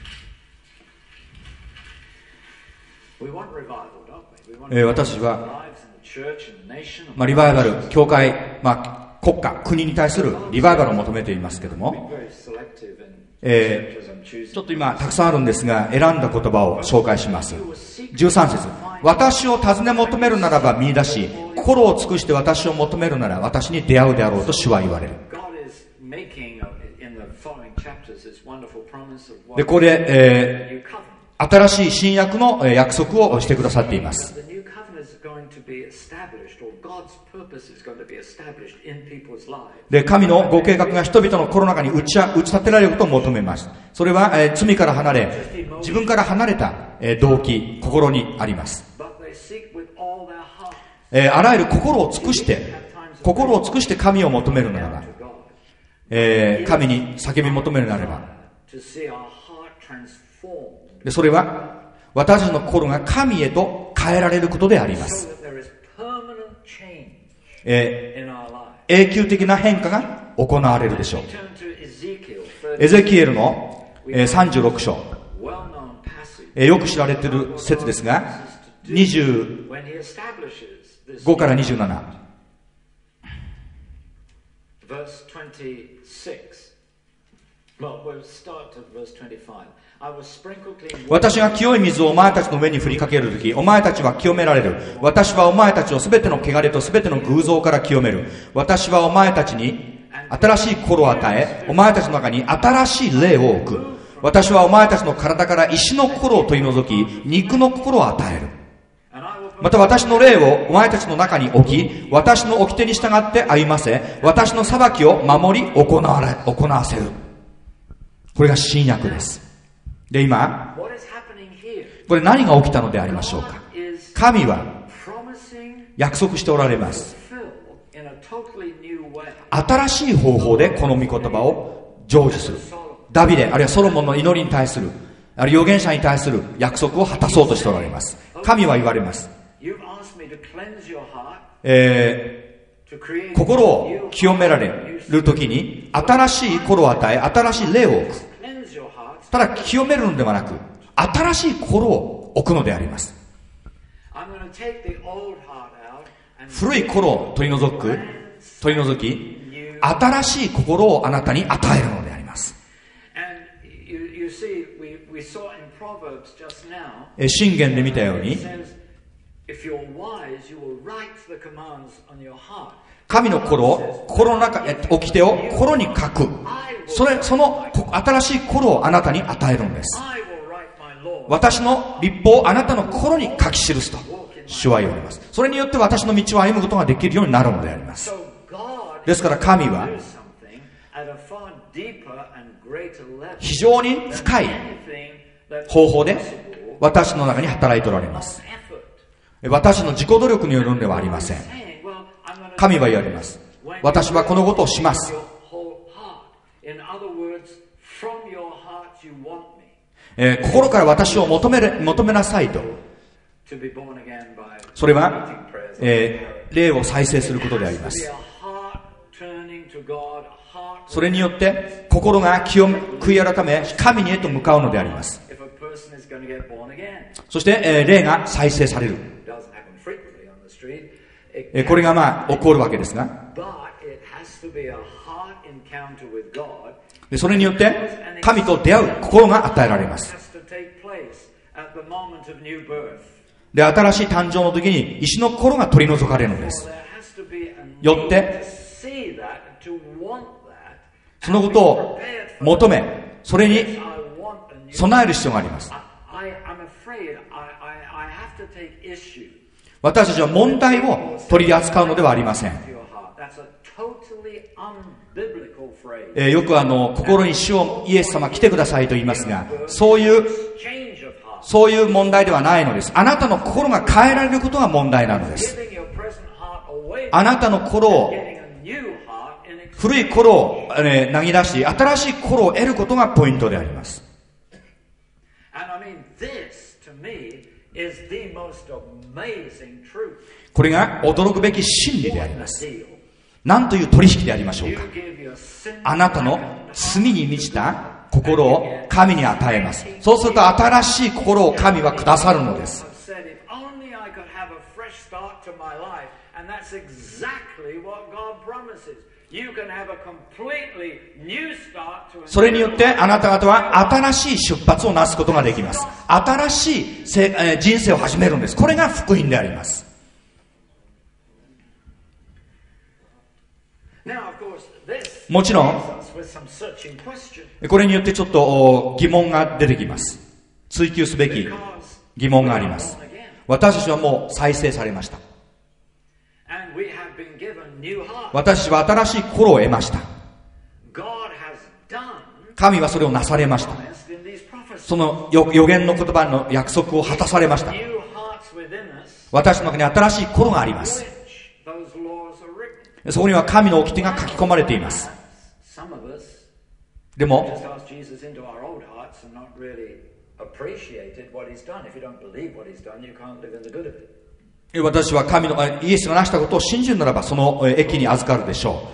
B: We want revival, don't we? We want
A: 私たちは、
B: lives in the church and the nation.
A: リバイバル、教会、国家、国に対するリバイバルを求めていますけど
B: Be
A: も、
B: very selective in
A: え
B: churches I'm choosing.
A: ちょっと今たくさんあるんですが、選んだ言葉を紹介します。13節、私を尋ね求めるならば見出し、心を尽くして私を求めるなら私に出会うであろうと主は言われる。
B: God is making in the following chapters this wonderful promise of
A: で、
B: what
A: これ、
B: new covenant.
A: 新しい新約の約束をしてくださっています。
B: The new covenant is going to be established, or God's purpose is going to be established in people's lives.
A: で、神のご計画が人々の心の中に打ち立てられることを求めます。それは、罪から離れ、自分から離れた、動機、心にあります。
B: But they seek with all their heart
A: あらゆる心を尽くして神を求めるならば、
B: to God,
A: 神に叫び求めるならば、
B: to see our heart transformed,
A: でそれは私たちの心が神へと変えられることでありま
B: so
A: す。
B: that there is permanent change
A: え
B: in our lives.
A: 永久的な変化が行われるでしょう。
B: Turn to Ezekiel,
A: エゼキエルの36章、
B: well-known passage.
A: よく知られている説ですが、25
B: When he establishes this
A: から27、
B: verse 26. Well, we'll start at verse 25. I will sprinkle clean water.
A: 私が清い水をお前たちの上に振りかけるとき、お前たちは清められる。私はお前たちをすべての汚れとすべての偶像から清める。私はお前たちに新しい心を与え、お前たちの中に新しい霊を置く。私はお前たちの体から石の心を取り除き、肉の心を与える。また私の霊をお前たちの中に置き、私の掟に従って歩ませ、私の裁きを守り行わせる。これが新約です。で、今、これ何が起きたのでありましょうか。神は約束しておられます。新しい方法でこの御言葉を成就する。ダビデ、あるいはソロモンの祈りに対する、あるいは預言者に対する約束を果たそうとしておられます。神は言われます。心を清められるときに新しい心を与え、新しい霊を置く。ただ清めるのではなく、新しい心を置くのであります。古い心を取り除き、新しい心をあなたに与えるのであります。箴言で見たように、神の心を、心の中、掟を心に書く。その新しい心をあなたに与えるんです。私の律法をあなたの心に書き記すと主は言われます。それによって私の道を歩むことができるようになるのであります。ですから神は非常に深い方法で私の中に働いておられます。私の自己努力によるのではありません。神は言われます。私はこのことをします。心から私を求めなさいと。それは、霊を再生することであります。それによって心が悔い改め神にへと向かうのであります。そして、霊が再生される。これが起こるわけですが、それによって神と出会う心が与えられます。で、新しい誕生の時に石の心が取り除かれるのです。よってそのことを求め、それに備える必要があります。私たちは問題を取り扱うのではありません。よく心に主をイエス様来てくださいと言いますが、そういう問題ではないのです。あなたの心が変えられることが問題なのです。あなたの心を、古い心を、投げ出し、新しい心を得ることがポイントであります。これが驚くべき真理であります。何という取引でありましょうか。あなたの罪に満ちた心を神に与えます。そうすると新しい心を神はくださるのです。それによってあなた方は新しい出発をなすことができます。新しい人生を始めるんです。これが福音であります。もちろんこれによってちょっと疑問が出てきます。追求すべき疑問があります。私たちはもう再生されました。私たちは新しい心を得ました。神はそれをなされました。その預言の言葉の約束を果たされました。私の中に新しい心があります。そこには神の掟が書き込まれています。でも私は神のイエスがなしたことを信じるならばその益に預かるでしょ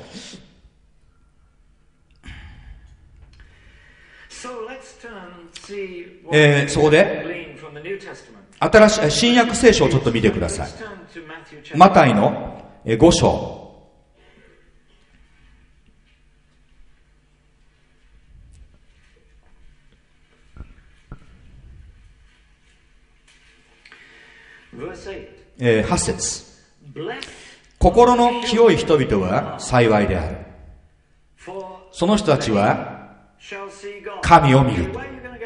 A: う。そこで新しい新約聖書をちょっと見てください。マタイの5章 8節。心の清い人々は幸いである。その人たちは神を見る。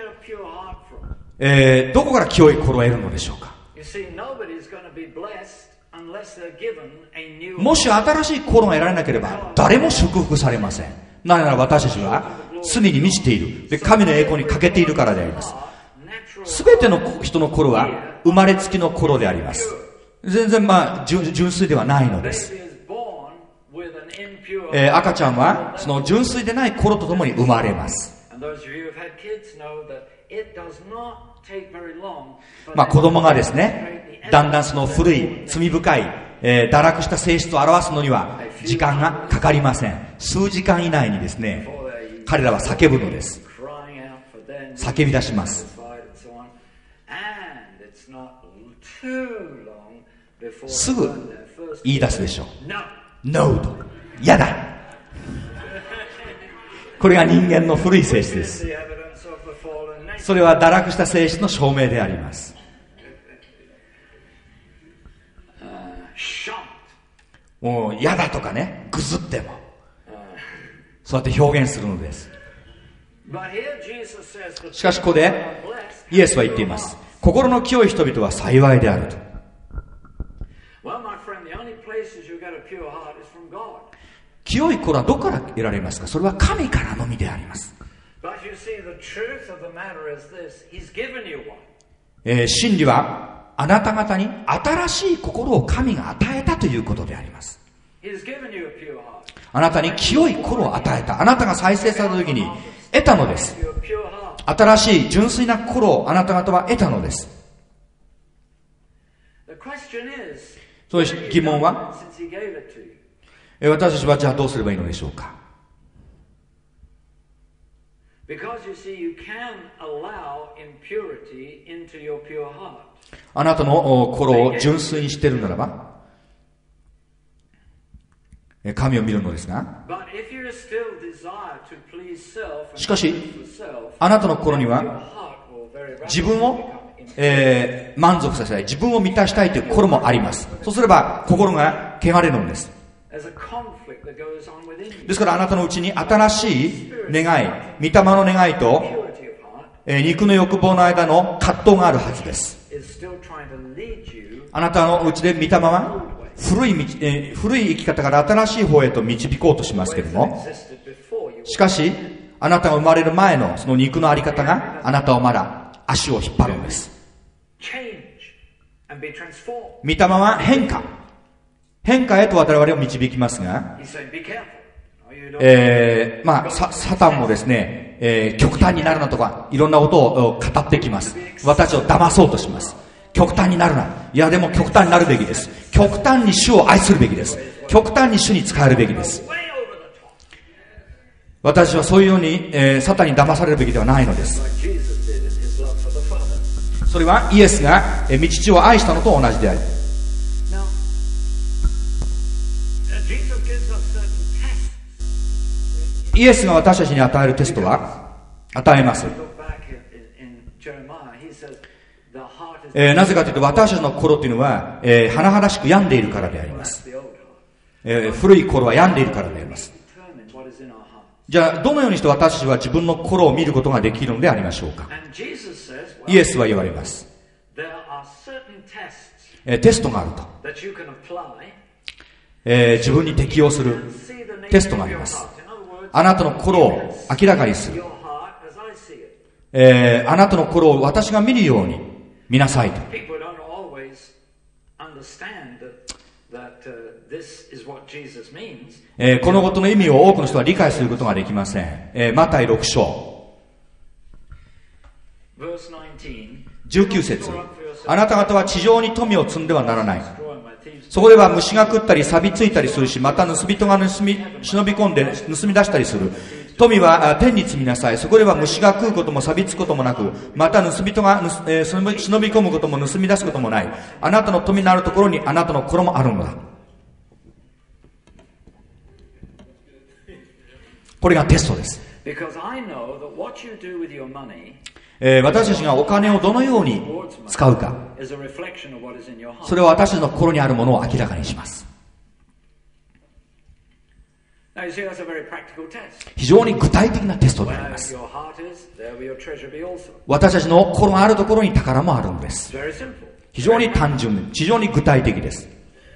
A: どこから清い心を得るのでしょうか。もし新しい心が得られなければ誰も祝福されません。なぜなら私たちは罪に満ちている。で、神の栄光に欠けているからであります。すべての人の心は生まれつきの心であります。全然純粋ではないのです。赤ちゃんはその純粋でない心とともに生まれます。子供がですね、だんだんその古い罪深い、堕落した性質を表すのには時間がかかりません。数時間以内にですね、彼らは叫ぶのです。叫び出します。すぐ言い出すでしょう。No と。嫌だ。これが人間の古い性質です。それは堕落した性質の証明であります。もう嫌だとかね、ぐずってもそうやって表現するのです。しかしここでイエスは言っています。心の清い人々は幸いであると。清い心はどこから得られますか。それは神からのみであります。真理はあなた方に新しい心を神が与えたということであります。あなたに清い心を与えた。あなたが再生された時に得たのです。新しい純粋な心をあなた方は得たのです。そういう疑問は、私たちはじゃあどうすればいいのでしょうか。あなたの心を純粋にしているならば神を見るのですが、しかしあなたの心には自分を、満足させたい、自分を満たしたいという心もあります。そうすれば心が汚れるのです。ですからあなたのうちに新しい願い、御霊の願いと、肉の欲望の間の葛藤があるはずです。あなたのうちで御霊は古い生き方から新しい方へと導こうとしますけれども、しかしあなたが生まれる前のその肉のあり方があなたをまだ足を引っ張るんです。御霊は変化へと我々を導きますが、サタンもですね、極端になるなとかいろんなことを語ってきます。私を騙そうとします。極端になるな。いやでも極端になるべきです。極端に主を愛するべきです。極端に主に仕えるべきです。私はそういうように、サタンに騙されるべきではないのです。それはイエスが、御父を愛したのと同じである。イエスが私たちに与えるテストは与えます。なぜかというと私たちの心というのは、甚だしく病んでいるからであります。古い心は病んでいるからであります。じゃあどのようにして私たちは自分の心を見ることができるのでありましょうか。イエスは言われます。テストがあると。自分に適用するテストがあります。あなたの心を明らかにする。あなたの心を私が見るように見なさいと。このことの意味を多くの人は理解することができません。マタイ6章19節。あなた方は地上に富を積んではならない。そこでは虫が食ったり錆びついたりするし、また盗人が忍び込んで盗み出したりする。富は天に積みなさい。そこでは虫が食うことも錆びつくこともなく、また盗人が忍び込むことも盗み出すこともない。あなたの富のあるところにあなたの心もあるのだ。これがテストです。 私たちがお金をどのように使うか、
B: is a reflection of what is in your heart.
A: それは私たちの心にあるものを明らかにします。
B: Now you see, that's a very practical test.
A: 非常に具体的なテストでありま
B: Where
A: す。
B: your heart is, there will your treasure be also.
A: 私たちの心があるところに宝もあるんです。
B: It's very simple.
A: 非常に単純、非常に具体的です。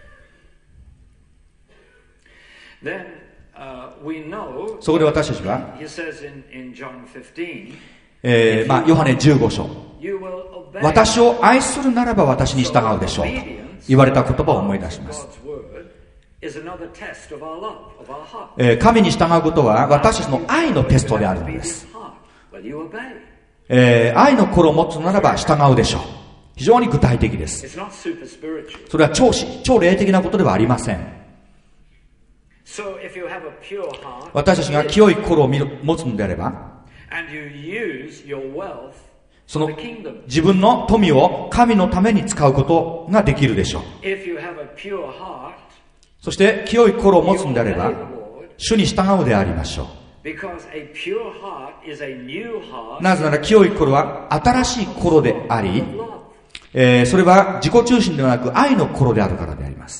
B: Then we know.
A: そこで私たちは、
B: He says in John 15.
A: ヨハネ15章、
B: You will obey.
A: 私を愛するならば私に従うでしょうと言われた言葉を思い出します。
B: God's word is another test of our love, of our heart.
A: 神に従うことは私たちの愛のテストであるのです。
B: Will you obey?
A: 愛の心を持つならば従うでしょう。非常に具体的です。
B: It's not super spiritual.
A: それは超霊的なことではありません。
B: So if you have a pure heart,
A: 私たちが清い心を持つのであれば、
B: and you use your wealth
A: そ
B: for
A: の
B: the kingdom.
A: 自分の富を神のために使うことができるでしょう。
B: If you have a pure heart,
A: そして清い心を持つのであれ
B: you
A: ば
B: obey the Lord,
A: 主に従うでありましょ
B: because a pure heart is a new
A: う。
B: heart
A: なぜなら清い心は新しい心であり、
B: of love.
A: それは自己中心ではなく愛の心であるからであります。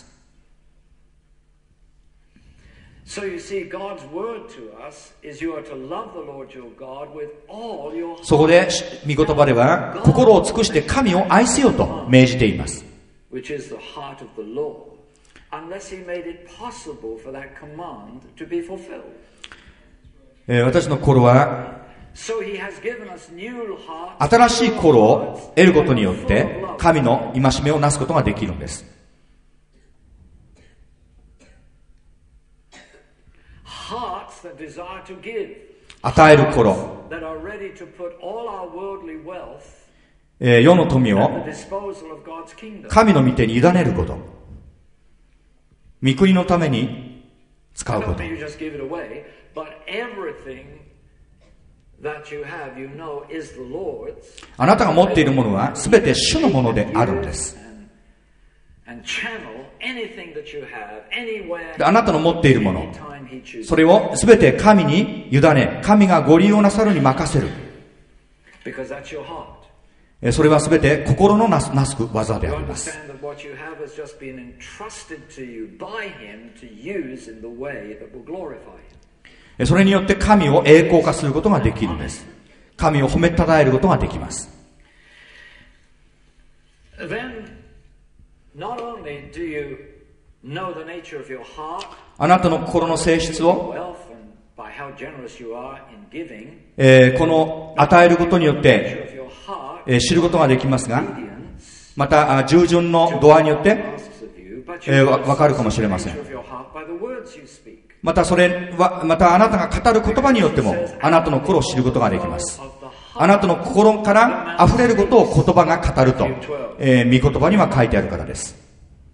B: So you see, God's word to us is you are to love the Lord your God with all your heart,
A: そこで御言葉では心を尽くして神を愛せよと命じています。
B: which is the heart of the Lord, unless he made it possible for that command to be fulfilled.
A: 私の心は
B: So he has given us new hearts,
A: 新しい心を得ることによって神の戒めをなすことができるんです。
B: hearts that desire to give,
A: 与える心、
B: that are ready to put all our worldly wealth
A: 世の富
B: at
A: を
B: the disposal of God's kingdom.
A: 神の御手に委ねること、御国のために使
B: I
A: うこ
B: don't
A: と。
B: mean you just give it away, but everything that you have, you know, is the Lord's.
A: あなたが持っているものは全て主のものであるんです。
B: And channel anything that you have, anywhere,
A: であなたの持っているもの、
B: anytime he chooses.
A: それを全て神に委ね、神がご利用なさるに任せる。
B: Because that's your heart.
A: それは全て心のなす技で
B: You
A: あります。
B: understand that what you have has just been entrusted to you by him to use in the way that will glorify him.
A: それによって神を栄光化することができるんです。神を褒めたたえることができます。
B: Then, not only do you know the nature of your heart,
A: あなたの心の性質を、
B: wealth, and by how generous you are in giving,
A: この与えることによっ
B: nature
A: て、
B: of your heart,
A: 知ることができますが、
B: obedience,
A: また従順の度合いによって、
B: asks of you, but you
A: わかるかもしれません。
B: nature of your heart by the words you speak.
A: またそれは、またあなたが語る言葉によっても、あなたの心を知ることができます。あなたの心から溢れることを言葉が語ると、御言葉には書いてあるからです。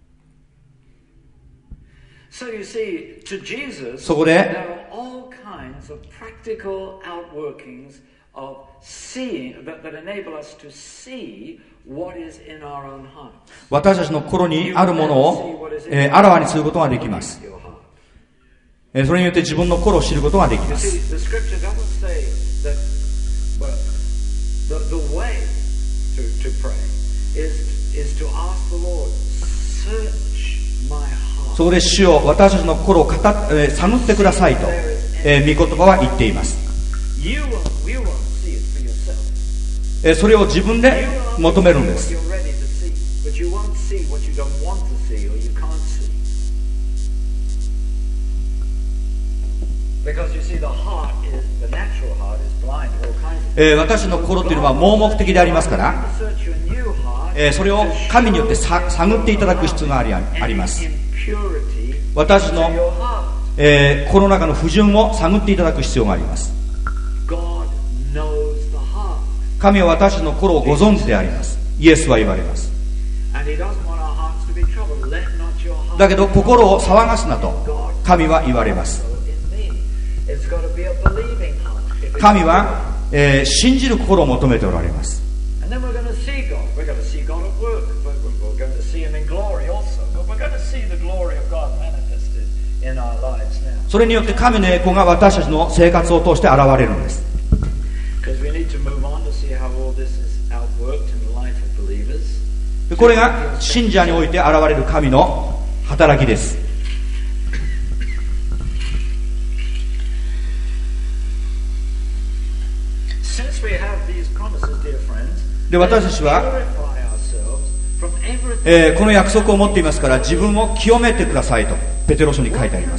B: So you see, to Jesus,
A: そこで
B: there are all kinds of practical outworkings of seeing that enable us to see what is in our own heart.
A: 私たちの心にあるものを、あらわにすることができます。
B: Your heart.
A: それによって自分の心を知ることができ
B: You
A: ます。
B: see, the scripture doesn't say that well, the way to pray is to ask the Lord, search my heart.
A: そこで主よ、私たちの心を探ってくださいと、御言葉は言っています。
B: You won't see it for yourself.
A: それを自分で求めるんです。
B: You're ready to see, but you won't see what you don't want to see or you can't see. Because you see, the natural heart is blind to all kinds of
A: 私の心というのは盲目的でありますから、
B: things. Search your new heart
A: それを神によって探っていただく必要があります。
B: impurity
A: 私の
B: in your heart.
A: 心の中の不純を探っていただく必要があります。
B: God knows the heart.
A: 神は私の心をご存知であります。イエスは言われます。
B: And He doesn't want our hearts to be troubled. Let not your heart
A: だけど心を騒がすなと神は言われます。
B: in me. It's got to be a believing heart. If it's
A: 神は、信じる心を求めておられます。
B: And then we're going to see God. We're going to see God at work. We're going to see Him in glory also. But we're going to see the glory of God manifested in our lives now.
A: それによって神の栄光が私たちの生活を通して現れるんです。
B: Because we need to move on to see how all this is outworked in the life of believers.
A: これが信者において現れる神の働きです。
B: Since we have these promises, dear friends,
A: で、私たちは、この約束を持っていますから自分を清めてくださいとペテロ書に書いてあります。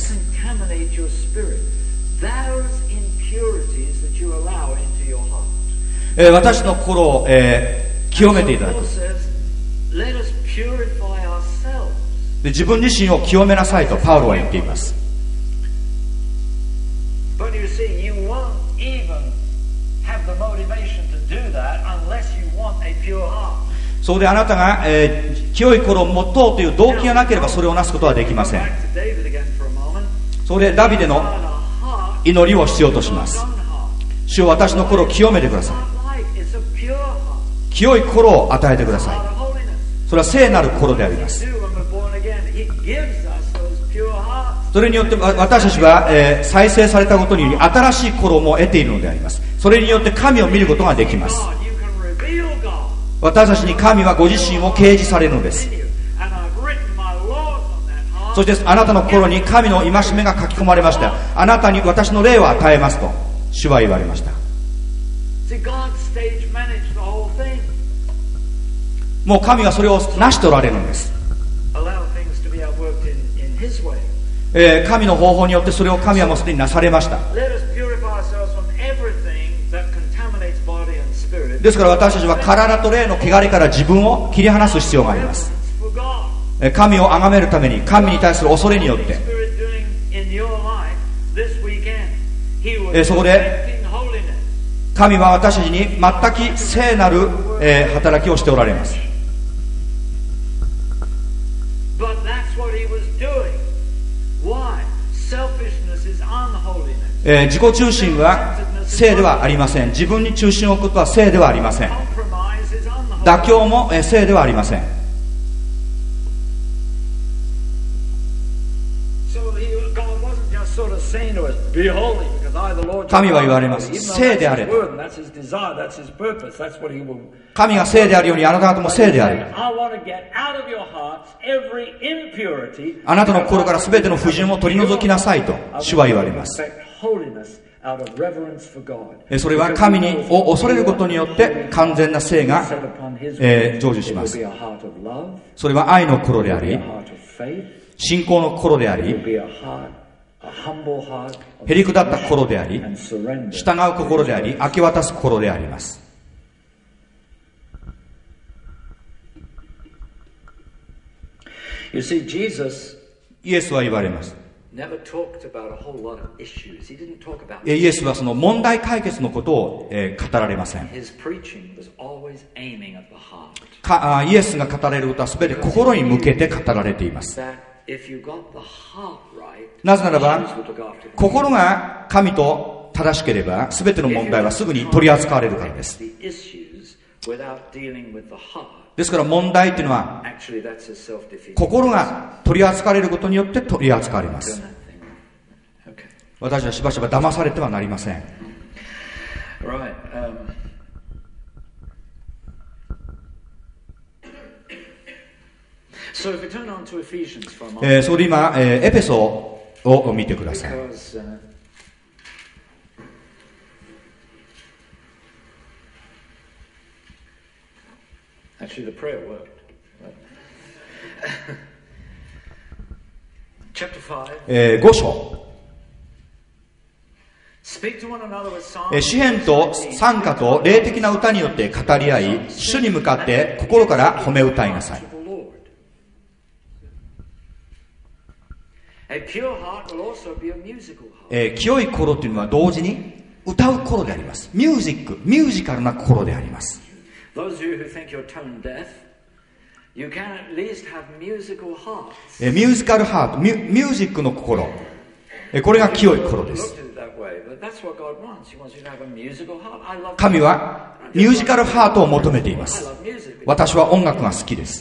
A: 私の心を、清めていただく。で、自分自身を清めなさいとパウロは言っています。そうであなたが、清い心を持とうという動機がなければそれをなすことはできません。それでダビデの祈りを必要とします。主よ、私の心を清めてください。清い心を与えてください。それは聖なる心であります。それによって私たちは、再生されたことにより新しい心も得ているのであります。それによって神を見ることができます。私たちに神はご自身を掲示されるのです。そしてあなたの心に神の戒めが書き込まれました。あなたに私の霊を与えますと主は言われました。もう神はそれを成し取られるのです。神の方法によってそれを神はもうすでになされました。ですから私たちは体と霊の汚れから自分を切り離す必要があります。神を崇めるために、神に対する恐れによって、そこで神は私たちに全く聖なる、働きをしておられます。自己中心は聖ではありません。自分に中心を置くことは聖ではありません。妥協も聖ではありません。神は言われます。聖であれと。神が聖であるようにあなた方も聖であれ。あなたの心から全ての不純を取り除きなさいと主は言われます。それは神を恐れることによって完全な聖が、成就します。それは愛の心であり、信仰の心であり、へりくだった心であり、従う心であり、明け渡す心であります。イエスは言われます。イエスはその問題解決のことを、語られません。イエスが語られることは全て心に向けて語られています。なぜならば心が神と正しければ全ての問題はすぐに取り扱われるからです。ですから問題というのは心が取り扱われることによって取り扱われます。私はしばしば騙されてはなりません。それで今、エペソを見てください。
B: Actually, the prayer worked. Chapter 5.
A: 5章。詩篇と賛歌と霊的な歌によって語り合い、主に向かって心から褒め歌いなさい。清い心というのは同時に歌う心であります。ミュージカルな心であります。
B: Those of you who think you're tone deaf, you can at least have musical hearts.
A: ミュージカルハート、ミュージックの心、これが清い心です。神はミュージカルハートを求めています。私は音楽が好きです。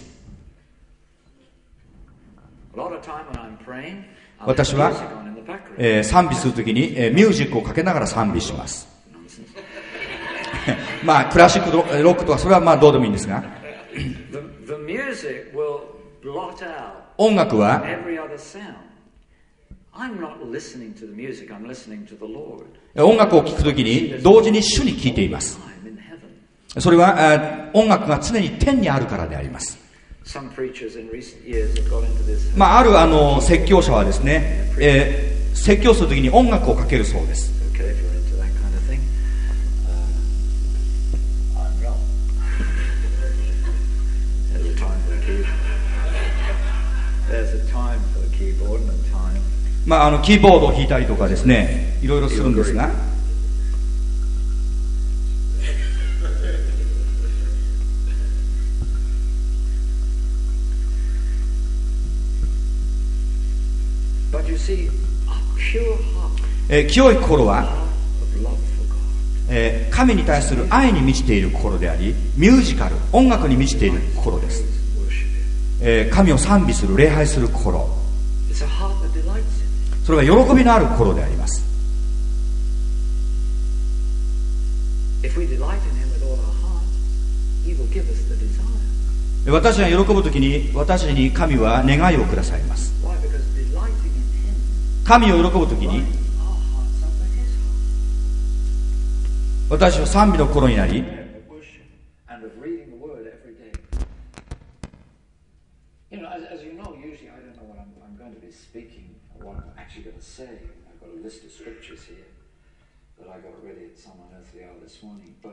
A: 私は、賛美するときに、ミュージックをかけながら賛美します。 まあクラシックロックとかそれはまあどうでもいいんですが、
B: the music will blot out
A: 音楽は
B: every other sound. I'm not listening to the music, I'm listening to the Lord.
A: 音楽を聴くときに同時に主に聴いています。
B: I'm in heaven.
A: それは音楽が常に天にあるからであります。
B: Some preachers in recent years have got into this.
A: まあある説教者はですね、説教するときに音楽をかけるそうです。
B: Okay, if you're into that kind of thing. I'm wrong. There's a time for the keyboard. There's a time for the keyboard and a time.
A: まあキーボードを弾いたりとかですね、いろいろするんですが、
B: But you see, a pure heart,
A: 清い心は
B: of love for God.
A: 神に対する愛に満ちている心であり、ミュージカル、音楽に満ちている心です。
B: Worship Him.
A: 神を賛美する、礼拝する心、
B: It's a heart that delights in.
A: それが喜びのある心であります。
B: If we delight in Him with all our heart, He will give us the desire.
A: 私が喜ぶときに、私に神は願いをくださいます。
B: Why? Because delighting in Him,
A: 神を喜ぶときに、
B: our hearts are for His heart.
A: 私は賛美の心になり、
B: Of worship and of reading the Word every day. You know, as you know, usually I don't know what I'm going to be speaking or what I'm actually going to say. I've got a list of scriptures here that I got ready at some unearthly hour this morning. But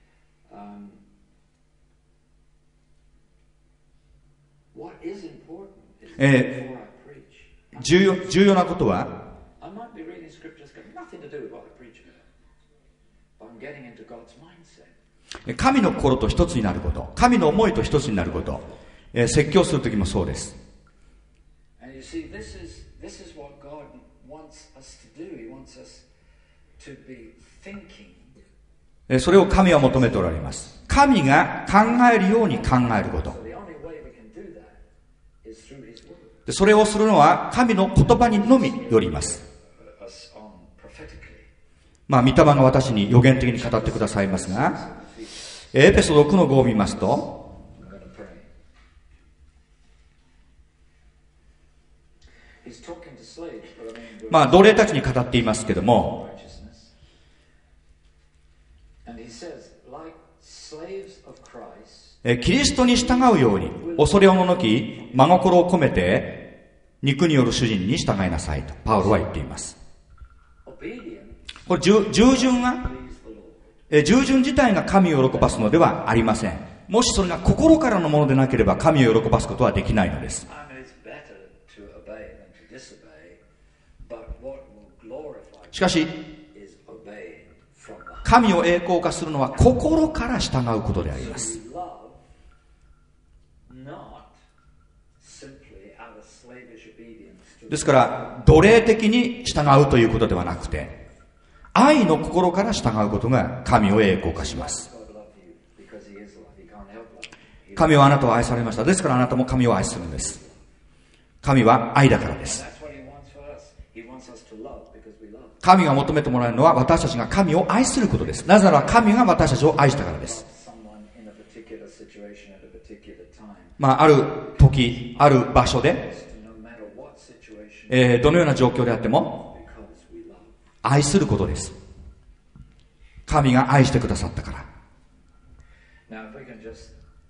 B: what is important is before I preach.
A: 重要なことは、
B: I might be reading scriptures that have nothing to do with what I preach about, but I'm getting into God's mindset.
A: 神の心と一つになること、神の思いと一つになること、説教するときもそうです。
B: And you see, this is what God wants us to do. He wants us to be thinking.
A: それを神は求めておられます。神が考えるように考えること。
B: So the only way we can do that is through His word.
A: でそれをするのは神の言葉にのみよります。
B: Us on prophetically.
A: まあ、御霊が私に予言的に語ってくださいますが、エペソ6の5を見ますと、
B: I'm going to pray. He's talking to slaves, but I mean,
A: まあ、奴隷たちに語っていますけども、
B: righteousness. And he says, like slaves of Christ,
A: キリストに従うように、恐れおののき、真心を込めて、肉による主人に従いなさいと、パウロは言っています。
B: obedience
A: これ、従順は、
B: please the Lord.
A: 従順自体が神を喜ばすのではありません。もしそれが心からのものでなければ神を喜ばすことはできないのです。
B: I mean, it's better to obey than to disobey, but what will glorify
A: しかし、
B: is obeying from the heart.
A: 神を栄光化するのは心から従うことであります。
B: Love, not simply out of slavish obedience to
A: ですから、奴隷的に従うということではなくて、愛の心から従うことが神を栄光化します。
B: God love you because He is love. He can't help love.
A: 神はあなたを愛されました。ですからあなたも神を愛するんです。神は愛だからです。
B: That's what He wants for us. He wants us to love because we love.
A: 神が求めてもらえるのは私たちが神を愛することです。なぜなら神が私たちを愛したからです。
B: Someone in a particular situation at a particular time.
A: まあ、ある時、ある場所で、
B: No matter what situation,
A: どのような状況であっても、
B: because we love.
A: 愛することです。神が愛してくださったから。
B: Now, if we can just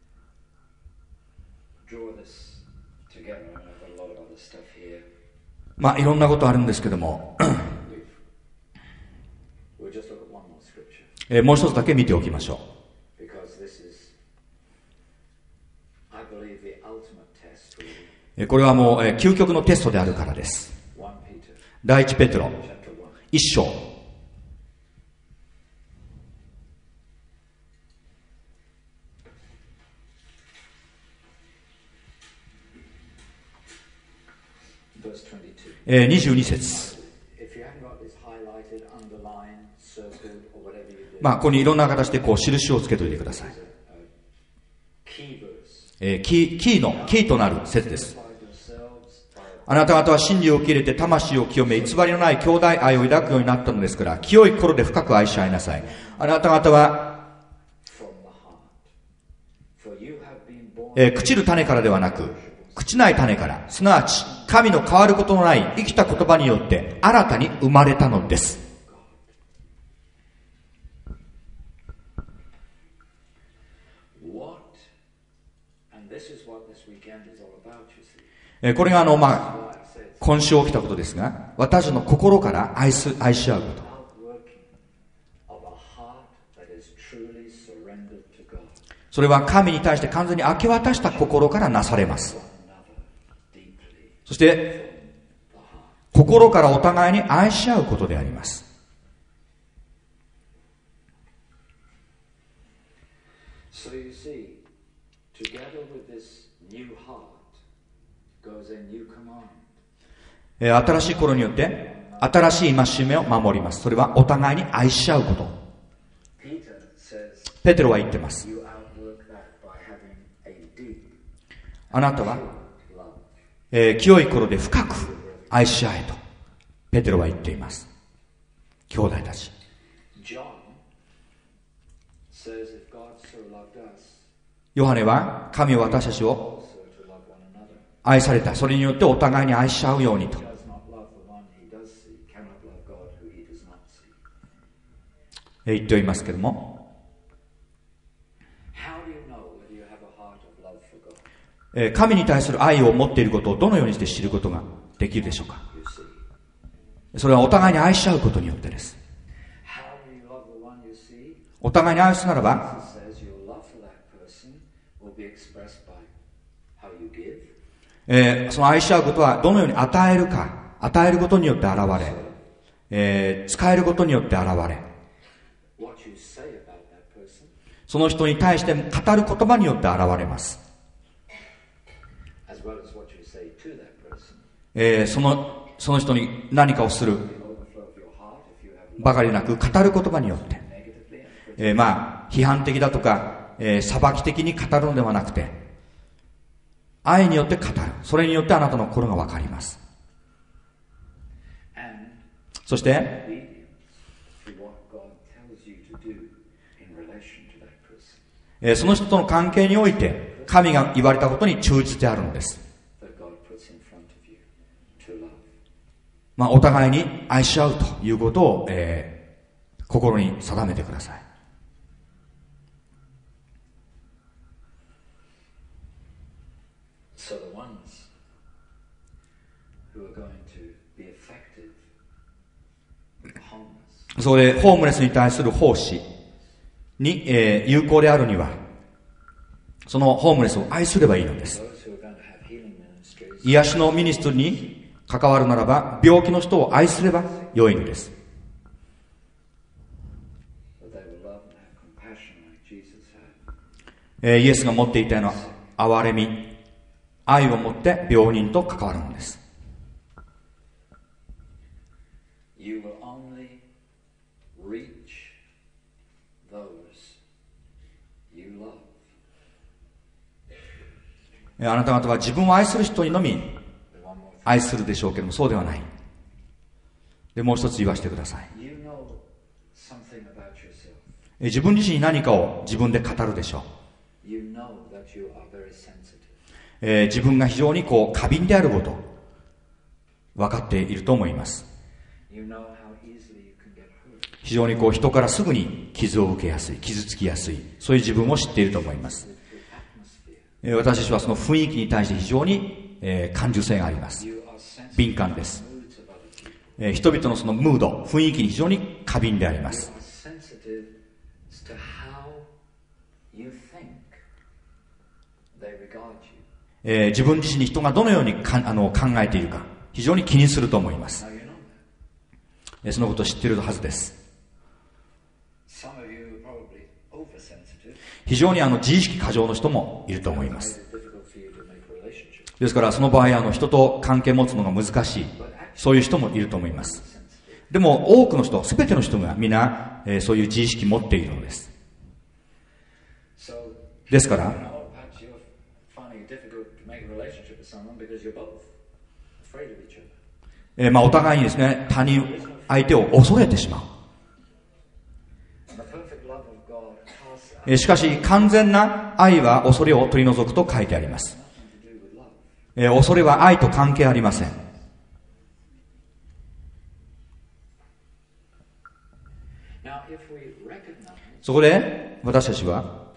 B: draw this together, I know I've got a lot of other stuff here.
A: まあ、いろんなことあるんですけども、
B: We'll just look at one more scripture
A: もう一つだけ見ておきましょ
B: because this is, I believe, the ultimate test. Really.
A: う。これはもう、究極のテストであるからです。
B: 1 Peter
A: 第一ペテロ、
B: chapter 1.
A: 一章。
B: Verse 22.
A: 22節。
B: If you haven't got this highlighted, underlined, circled, or whatever you do,
A: まあ、ここにいろんな形でこう印をつけておいてください。
B: key verse.
A: キーとなる説です。
B: By yourselves, by
A: あなた方は真理を受け入れて魂を清め、偽りのない兄弟愛を抱くようになったのですから、清い心で深く愛し合いなさい。あなた方は朽ちる種からではなく、朽ちない種から、すなわち神の変わることのない生きた言葉によって新たに生まれたのです。これが今週起きたことですが、私の心から愛し合うこと。それは神に対して完全に明け渡した心からなされます。そして心からお互いに愛し合うことであります。新しい心によって新しい戒めを守ります。それはお互いに愛し合うこと。ペテロは言ってます。あなたは、清い心で深く愛し合えとペテロは言っています。兄弟たち。ヨハネは神は私たちを愛された。それによってお互いに愛し合うようにと。言っておりますけれども、神に対する愛を持っていることをどのようにして知ることができるでしょうか。それはお互いに愛し合うことによってです。お互いに愛すならば、その愛し合うことはどのように与えるか、与えることによって現れ、使えることによって現れ、その人に対して語る言葉によって現れます。その人に何かをするばかりなく、語る言葉によって、批判的だとか、裁き的に語るのではなくて、愛によって語る。それによってあなたの心がわかります。そしてその人との関係において神が言われたことに忠実であるのです。お互いに愛し合うということを、心に定めてください。そこでホームレスに対する奉仕に、有効であるには、そのホームレスを愛すればいいのです。癒しのミニストリーに関わるならば、病気の人を愛すれば良いのです。イエスが持っていたような憐れみ、愛を持って病人と関わるのです。あなた方は自分を愛する人にのみ愛するでしょうけども、そうではない。で、もう一つ言わせてください。自分自身に何かを自分で語るでしょう。自分が非常に過敏であること分かっていると思います。非常に人からすぐに傷を受けやすい、傷つきやすい、そういう自分を知っていると思います。私たちはその雰囲気に対して非常に、感受性があります。敏感です。人々のそのムード、雰囲気に非常に過敏であります。自分自身に人がどのように考えているか非常に気にすると思います。そのことを知っているはずです。非常に自意識過剰の人もいると思います。ですからその場合人と関係持つのが難しい、そういう人もいると思います。でも多くの人、すべての人が皆、そういう自意識持っているのです。ですからお互いにですね、相手を恐れてしまう。 しかし完全な愛は恐れを取り除くと書いてあります。恐れは愛と関係ありません。そこで私たちは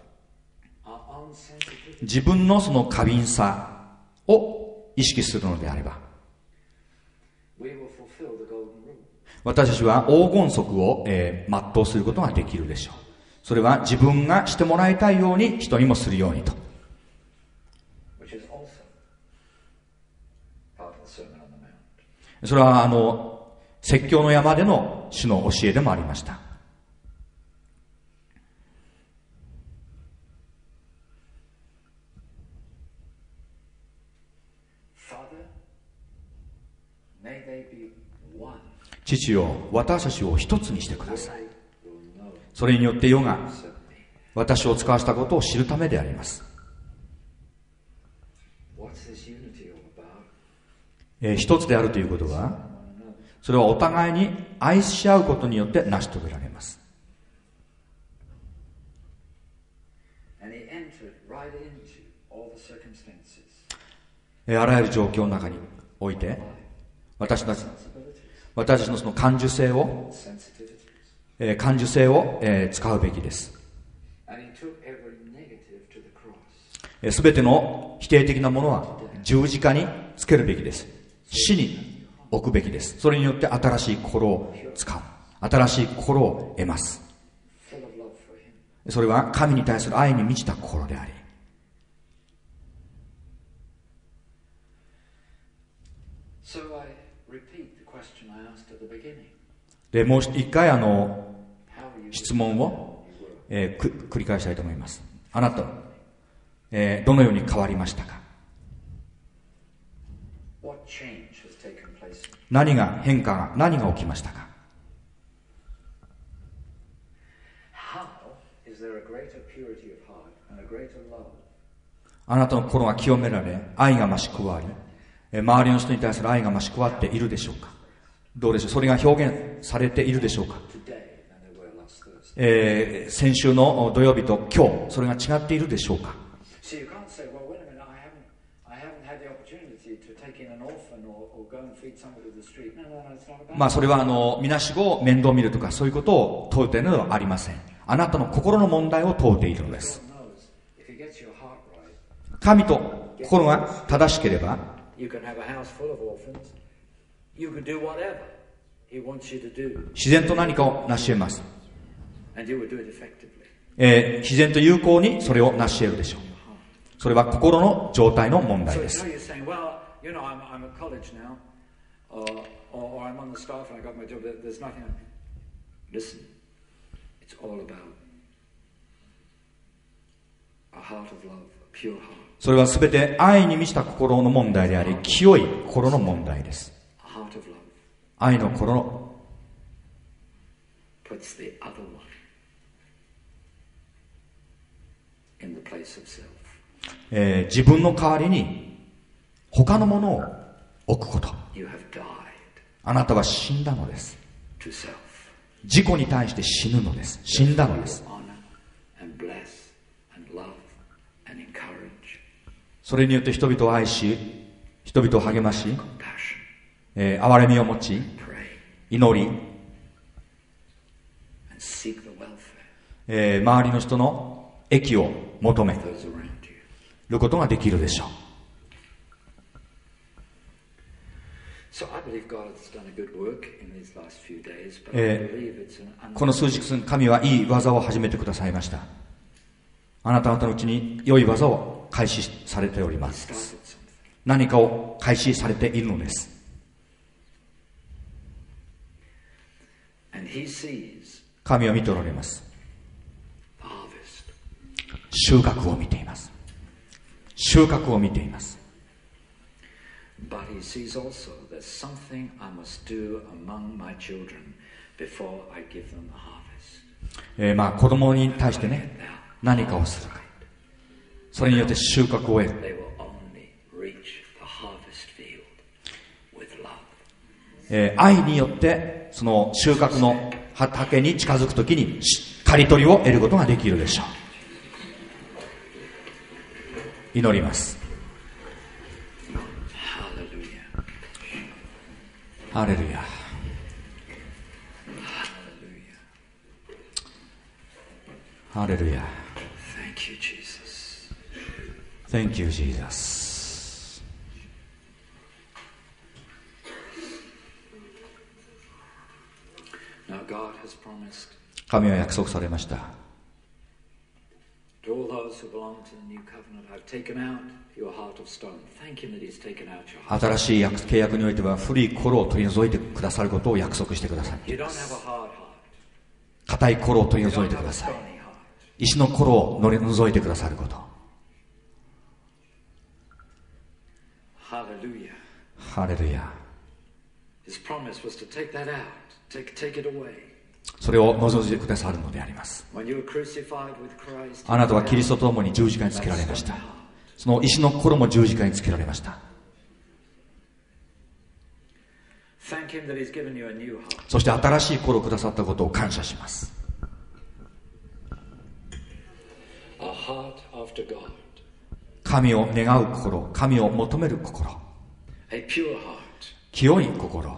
A: 自分のその過敏さを意識するのであれば、私たちは黄金則を、全うすることができるでしょう。それは自分がしてもらいたいように人にもするようにと。それは説教の山での主の教えでもありました。父よ、私たちを一つにしてください。それによって世が私を使わしたことを知るためであります。一つであるということは、それはお互いに愛し合うことによって成し遂げられます。あらゆる状況の中において、私たちのその感受性を使うべきです。すべての否定的なものは十字架につけるべきです。死に置くべきです。それによって新しい心を使う。新しい心を得ます。それは神に対する愛に満ちた心であり、でもう一回質問を、繰り返したいと思います。あなた、どのように変わりましたか？何が起きましたか？あなたの心が清められ、愛が増し加わり、周りの人に対する愛が増し加わっているでしょうか？どうでしょう？それが表現されているでしょうか？先週の土曜日と今日、それが違っているでしょうか？それはみなしごを面倒見るとかそういうことを問うているのではありません。あなたの心の問題を問うているのです。神と心が正しければ、自然と何かを成し得ます。自然と有効にそれを成し得るでしょう。それは心の状態の問題です。それはすべて愛に満ちた心の問題であり、清い心の問題です。愛の心の自分の代わりに他のものを置くこと。あなたは死んだのです。自己に対して死ぬのです。死んだのです。それによって人々を愛し、人々を励まし、憐れみを持ち、祈り、周りの人の益を求めることができるでしょう。この数日神はいい技を始めてくださいました。あなた方のうちに良い技を開始されております。何かを開始されているのです。神は見ておられます。収穫を見ています。収穫を見ています。
B: But he sees also there's something I must do among my children before I give them the harvest.
A: 子供に対してね、何かをするか。それによって収穫を得る。
B: They will only reach the harvest field with love.
A: 愛によってその収穫の畑に近づくときに刈り取りを得ることができるでしょう。 祈ります。ハレルヤ。ハレルヤ。
B: Thank you, Jesus.
A: Thank you, Jesus.
B: Now God has promised
A: 神は約束されました。
B: to all those who belong to the new covenant, I've taken out your heart of stone. Thank Him that He's taken out your heart.
A: 新しい契約においては古い心を取り除いてくださることを約束してください。
B: You don't have a hard heart.
A: 固い心を取り
B: You
A: 除
B: don't
A: いて
B: have
A: く
B: a
A: ださい。
B: stony heart.
A: 石の心を除いてくださること。
B: Hallelujah.
A: ハレルヤ。
B: His promise was to take that out, take it away.
A: それを除いてくださるのであります。
B: When you were crucified with Christ,
A: あなたはキリストと共に十字架につけられました。その石の心も十字架につけられました。
B: thank Him that He's given you a new heart.
A: そして新しい心をくださったことを感謝します。
B: A heart after God.
A: 神を願う心、神を求める心、
B: A pure heart.
A: 清い心、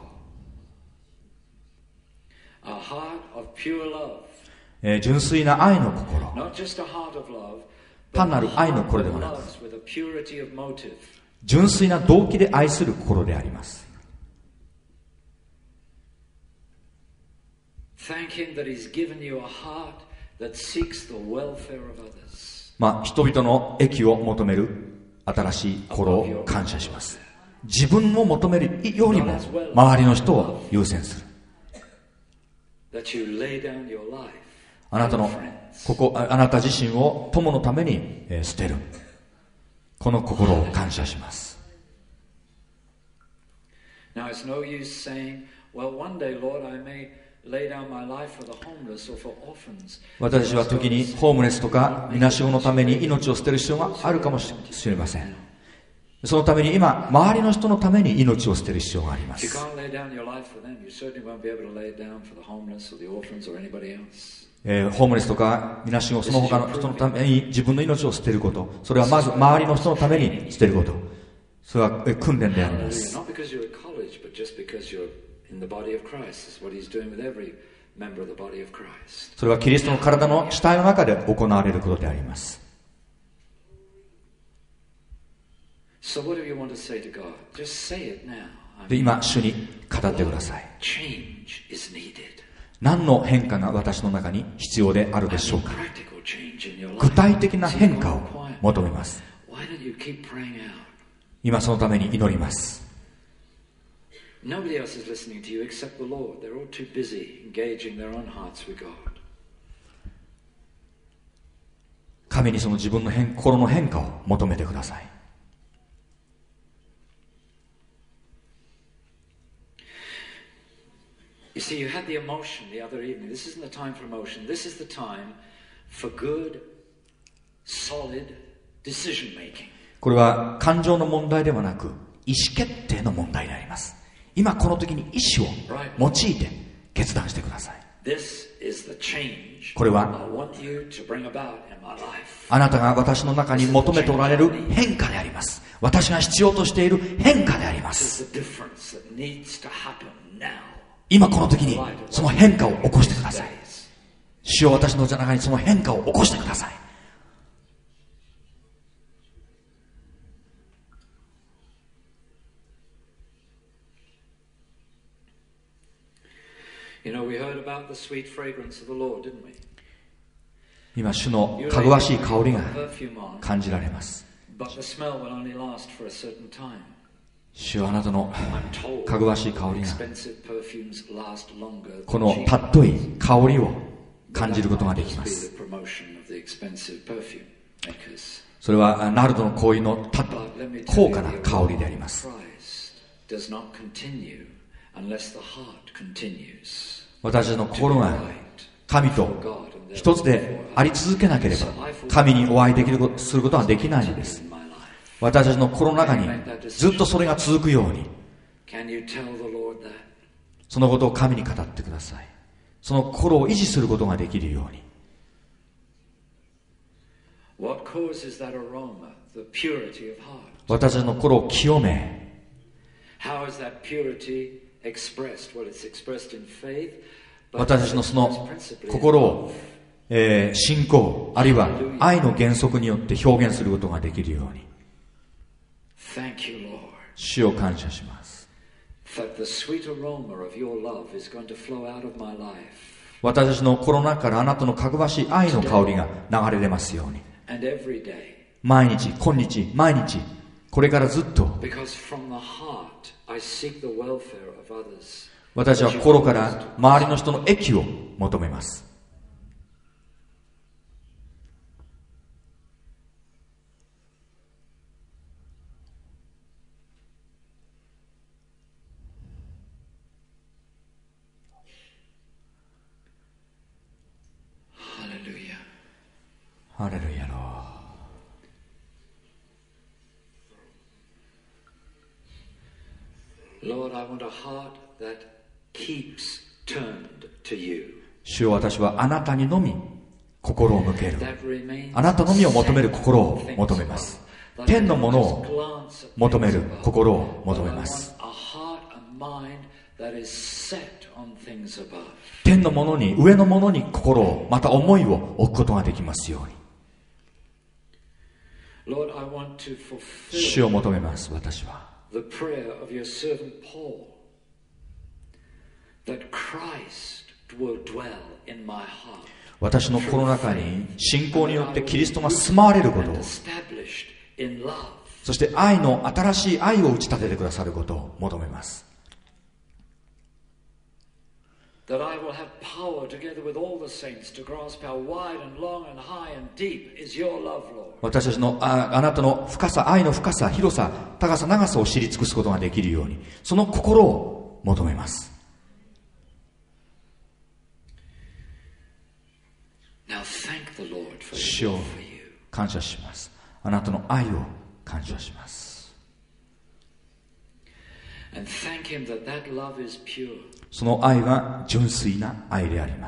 B: A heart of pure love.
A: 純粋な愛の心、
B: Not just a heart of love,
A: 単
B: but
A: な
B: a
A: る愛の
B: heart
A: 心で
B: that
A: はなく、
B: loves with a purity of motive.
A: 純粋な動機で愛する心であります。
B: Thank Him that He's given you a heart that seeks the welfare of others.
A: 人々の益を求める新しい心を感謝します。自分を求めるよりも周りの人を優先する。
B: That you lay down your life.
A: あなたのあなた自身を友のために捨てる。この心を感謝します。
B: Now it's no use saying, well, one day, Lord, I may lay down my life for the homeless or for orphans.
A: 私は時にホームレスとかみなしごのために命を捨てる必要があるかもしれません。そのために今、周りの人のために命を捨てる必要がありま
B: If you
A: す。
B: can't lay down your life for them, you certainly won't be able to lay it down for the homeless or the orphans or anybody else.
A: ホームレスとかみなしご、その他の人のために自分の命を捨てること、それはまず周りの人のために捨てること、それは訓練でありま
B: Hallelujah.
A: す。
B: Not because you're at college, but just because you're in the body of Christ. That's what He's doing with every member of the body of Christ.
A: それはキリストの体の死体の中で行われることであります。
B: So what do you want to say to God? Just say it now.
A: で、今、主に語ってください。
B: Change is needed.
A: 何の変化が私の中に必要であるでしょうか。
B: Practical change in your
A: 具
B: life.
A: 体的な変化を求めます。
B: Why don't you keep praying out?
A: 今そのために祈ります。
B: Nobody else is listening to you except the Lord. They're all too busy engaging their own hearts with God.
A: 神にその自分の心の変化を求めてください。
B: You see, you had the emotion the other evening. This isn't the time for emotion. This is the time for good, solid decision making.
A: これは感情の問題ではなく意思決定の問題であります。今この時に意思を用いて決断してください。
B: This is the change
A: これ
B: I
A: は
B: want you to bring about in my life.
A: あなたが私の中に求めておられる変化であります。私が必要としている変化でありま
B: This
A: す。
B: is the difference that needs to happen now.
A: 今この時にその変化を起こしてください。主よ、私の中にその変化を起こしてください。
B: You know, we heard about the sweet fragrance of the Lord, didn't we?
A: 今主の
B: You
A: かぐわしい香りが
B: perfume on,
A: 感じられます。
B: but the smell will only last for a certain time.
A: 主よ、あなたの
B: I'm told
A: かぐわしい香りが
B: expensive perfumes last longer
A: こ
B: than
A: の
B: cheap.
A: 尊い香りを感じることができま
B: Be
A: す。
B: the promotion of the expensive perfume makers.
A: それはナルドの香りの
B: But let me tell
A: 高
B: you,
A: 価な
B: the
A: 香り
B: aroma
A: であり
B: of
A: ます。
B: Christ does not continue unless the heart continues.
A: 私の心が
B: Right.
A: 神と一つであり続けなければ神にお会いできるすることはできないのです。
B: In my life.
A: 私たちの心の中にずっとそれが続くように
B: Can you tell the Lord that?
A: そのことを神に語ってください。その心を維持することができるように。
B: What causes that aroma, the purity of heart.
A: 私たちの心を清め、
B: How is that purity expressed? Well, it's expressed in faith, but
A: 私たちのその心を、信仰あるいは愛の原則によって表現することができるように。
B: Thank you, Lord,
A: 主を感謝します。
B: that the sweet aroma of your love is going to flow out of my life.
A: 私たちの心の中からあなたのかぐわしい愛の香りが流れ出ますように。
B: And every day,
A: 毎日、今日、毎日、これからずっと、
B: because from the heart I seek the welfare of others.
A: 私は心から周りの人の益を求めます。
B: Hallelujah.
A: ハレルヤロー。
B: Lord, I want a heart that keeps turned to you.
A: 主よ、私はあなたにのみ心を向ける。
B: That remains
A: あなたのみを求める心を求めます。天のものを求める心を求めます。
B: a heart and mind that is set on things above.
A: 天のものに、上のものに心を、また思いを置くことができますように。
B: Lord, I want to
A: 主
B: fulfill
A: を求めます、私は。
B: the prayer of your servant Paul, that Christ will dwell in my heart,
A: 私の心の中に信仰によってキリストが住まわれることを、
B: established in love.
A: そして愛の新しい愛を打ち立ててくださることを求めます。
B: That I will have power together with all the saints to grasp how wide and long and high and deep is your love, Lord.
A: 私たちの あなたの深さ、愛の深さ、広さ、高さ、長さを知り尽くすことができるように、その心を求めます。
B: Now thank the Lord for
A: 主
B: his
A: を
B: love for you.
A: 感謝します。あなたの愛を感謝します。
B: And thank him that that love is pure.
A: その愛は純粋な愛であります。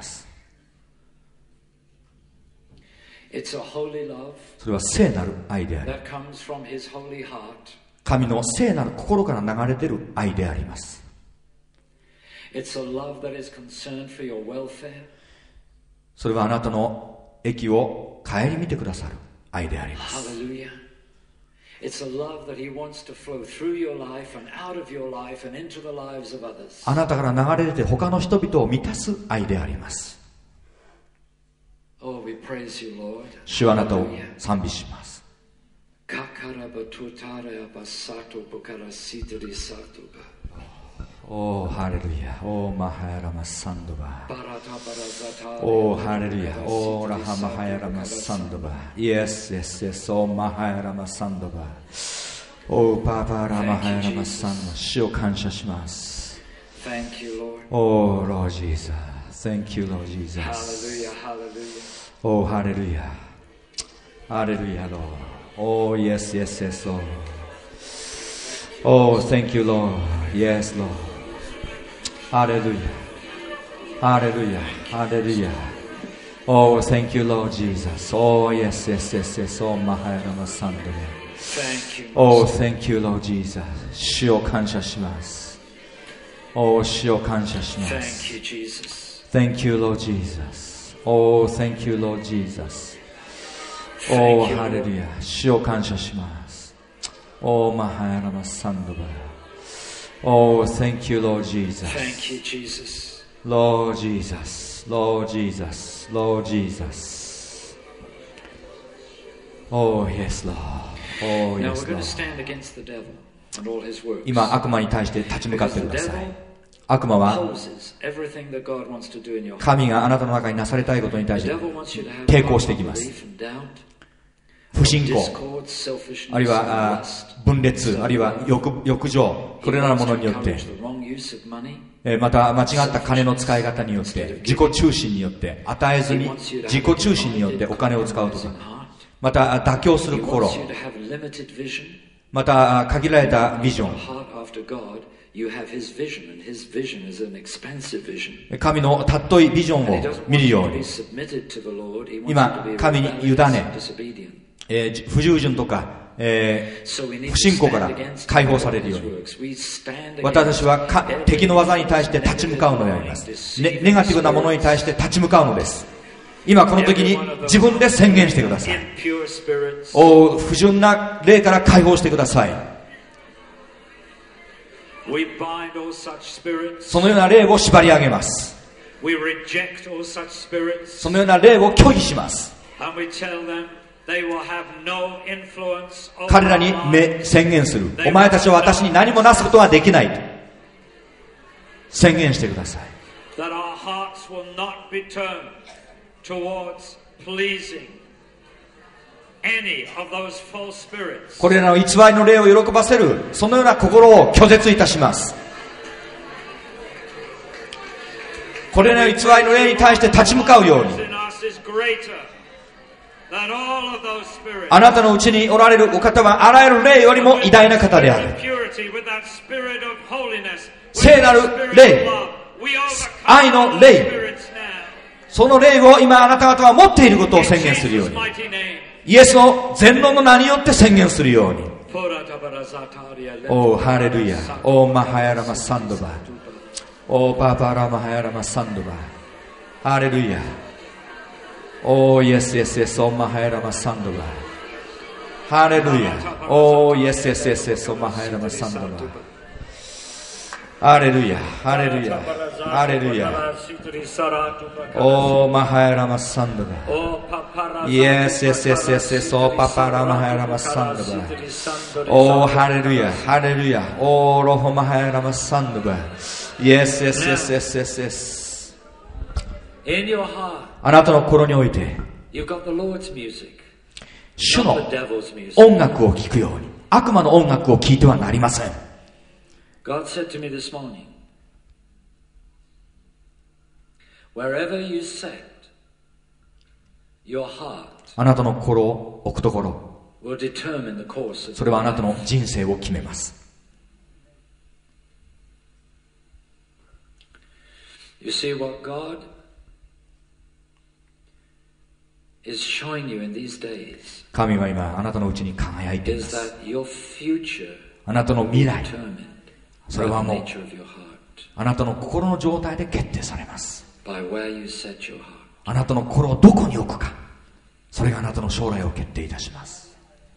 B: It's a holy love
A: それは聖なる愛であり、
B: that comes from his holy heart.
A: 神の聖なる心から流れ出る愛であります。
B: It's a love that is concerned for your welfare.
A: それはあなたの益を顧みてくださる愛であります。
B: Hallelujah. It's a love that he wants to flow through your life and out of your life and into the lives of others.
A: あなたから流れ出て他の人々を満たす愛であります。
B: Oh, we praise you, Lord.
A: 主はあなたを
B: Hallelujah.
A: 賛美します。
B: Kakarabatutare abasato bukarasitiri satuba.
A: おー、ハレルヤ。おー、マハヤラマサンドバ。
B: Baratabarazatare
A: おー、ハレルヤ。おー、ラハマハヤラマサンドバ。イエス、イエス、イエス。おー、マハヤラマサンドバ。おー、パパラマハヤラマサンドバ。主を感謝します。
B: Thank you, Lord.
A: おー、Lord Jesus。Thank you, Lord Jesus.
B: Hallelujah, hallelujah.
A: おー、ハレルヤ。ハレルヤ、Lord。おー、イエス、イエス、イエス。おー、Thank you, Lord. Yes, Lord. Hallelujah. Hallelujah. Hallelujah. Oh, thank you, Lord Jesus. Oh, yes, yes, yes, yes. Oh, Mahayana Sandra.
B: Thank you.
A: Oh, thank you, Lord Jesus. 主を感謝します。Oh, 主を感謝します。
B: Thank you, Jesus.
A: Thank you, Lord Jesus. Oh, thank you, Lord Jesus. Oh, Hallelujah. 主を感謝します。Oh, Mahayana Sandra. Oh, thank you, Lord Jesus.
B: Thank you, Jesus.
A: Lord Jesus, Lord Jesus, Lord Jesus. Oh, yes, Lord. Oh,
B: Now
A: yes,
B: we're going to
A: Lord.
B: stand against the devil and all his works.
A: 今、悪魔に対して立ち向かって
B: Because
A: く
B: the
A: ださい
B: devil。
A: 悪魔は
B: opposes everything that God wants to do in your heart.
A: 神があなたの中になされたいことに対し
B: The
A: て
B: devil wants you to have
A: 抵抗してきます。
B: unbelief and doubt,
A: 不信仰、
B: discord, selfishness,
A: あるい
B: and
A: は
B: lust.
A: 分裂、あるいは欲情、これらのものによって
B: He wants to encourage the wrong use of money.
A: また間違った金の使い方によって自己中心によって与えずに自己中心によってお金を使うとか、また妥協する
B: He
A: 心、
B: wants you to have limited vision.
A: また限られたビジョ
B: A
A: ン、
B: heart after God, you have his vision, and his vision is an expansive vision.
A: 神の尊いビジョン
B: And he
A: を
B: doesn't
A: 見
B: want
A: る
B: you
A: よう
B: to be
A: に、
B: submitted to the Lord. He wants you
A: 今
B: to be
A: 神に委ね
B: rebellious and disobedient.
A: 不従順とか不信仰から解放されるように、私たちは敵の技に対して立ち向かうのであります。ネガティブなものに対して立ち向かうのです。今この時に自分で宣言してください。不純な霊から解放してください。そのような霊を縛り上げます。そのような霊を拒否します。彼らに宣言する。お前たちは私に何もなすことができないと宣言してください。これらの偽りの霊を喜ばせる、そのような心を拒絶いたします。これらの偽りの霊に対して立ち向かうように、あなたのうちにおられるお方はあらゆる霊よりも偉大な方である。聖なる霊、愛の霊、その霊を今あなた方は持っていることを宣言するように、イエスの全能の名によって宣言するように。おーハレルヤ、おーマハヤラマサンドバ、おーパパラマハヤラマサンドバ、ハレルヤ、おーイエスイエスイエス、おーマハヤラマサンドバ、ハレルヤ、おーイエスイエスイエスイエス、おーマハヤラマサンドバ、ハレルヤ、ハレルヤ、ハレルヤ、おーマハヤラマサンドバ、イエスイエスイエスイエスイエス、おーパパラマハヤラマサンドバ、おーハレルヤ、ハレルヤ、おーロホマハヤラマサンドバ、イエスイエスイエスイエスイエスイエス。あなたの心において主の音楽を聴くように、悪魔の音楽を聴いてはなりません。
B: God said to me this morning, wherever you set your heart,
A: あなたの心を置くところ、
B: will determine the course of
A: それはあなたの人生を決めます。
B: You see what God is showing you in these days
A: 神は今あなたのうちに輝いていま
B: is
A: す。
B: that your future
A: あなたの未来、
B: determined
A: それ
B: by
A: は
B: the
A: もう
B: nature of your heart,
A: あなたの心の状態で決定されます。
B: by where you set your heart.
A: あなたの心をどこに置くか、それがあなたの将来を決定いたします。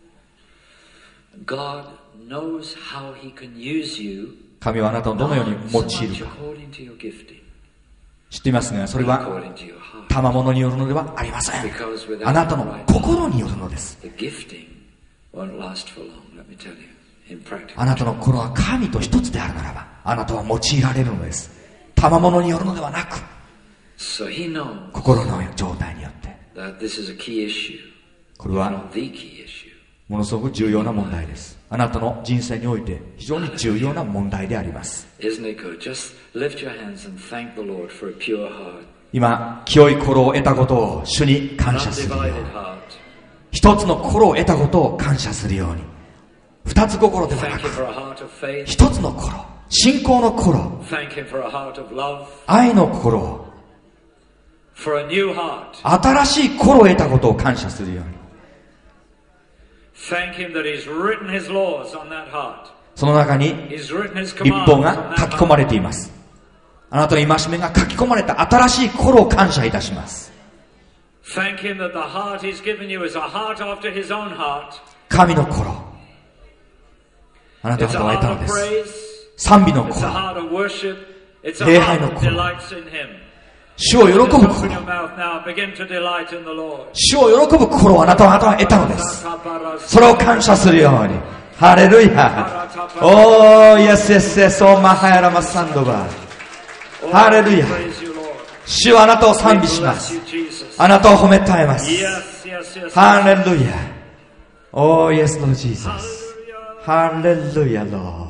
B: God knows how He can use you
A: 神はあなたをどのように
B: not
A: 用
B: so
A: い
B: much
A: るか
B: according to your gifting,
A: 知っていますが、それ
B: but
A: は
B: according to your heart.
A: 賜物によるのではありません。
B: Because without
A: あなたの
B: right
A: 心によるのです。
B: the gifting won't last for long, let me tell you, in practice.
A: あなたの心は神と一つであるならば、あなたは用いられるのです。賜物によるのではなく、
B: So He knows
A: 心の状態によって。
B: that this is a key issue,
A: これは
B: not the key issue.
A: ものすごく重要な問題です。あなたの人生において非常に重要な問題であります。
B: Isn't it good? Just lift your hands and thank the Lord for a pure heart,
A: 今、清い心を得たことを主に感
B: an
A: 謝するように、
B: undivided heart.
A: 一つの心を得たことを感謝するように、二つ心ではな
B: Thank Him
A: く、
B: for a heart of faith.
A: 一つの心、信仰の心、
B: Thank Him for a heart of love.
A: 愛の心、
B: For a new heart.
A: 新しい心を得たことを感謝するように、
B: Thank Him that He's written His laws on that heart.
A: その中に
B: He's written His
A: 立
B: commands
A: 法
B: on
A: が
B: that
A: 書き込ま
B: heart.
A: れています。あなたの戒めが書き込まれた新しい心を感謝いたします。
B: Thank Him that the heart He's given you is a heart after His own heart.
A: 神の心、あなた
B: It's a
A: 方は得た
B: heart
A: の
B: of
A: です。
B: praise.
A: 賛美の
B: It's a
A: 心、
B: heart of worship. It's a
A: 礼
B: heart
A: 拝の
B: that
A: 心、
B: delights in Him.
A: 主を喜ぶ
B: Just open
A: 心、
B: your mouth now. Begin to delight in the Lord.
A: 主を喜ぶ心をあなたは得たのです。それを感謝するように。ハレルヤ。おー、イエスイエスイエス、オーマハヤラマサンドバー。ハレルヤ。
B: Praise you, Lord.
A: 主はあなたを賛美しま
B: Bless
A: す。
B: you, Jesus.
A: あなたを褒めたえます。
B: Yes, yes, yes.
A: ハレルヤ。おー、イエスのジーザス。ハレルヤロー。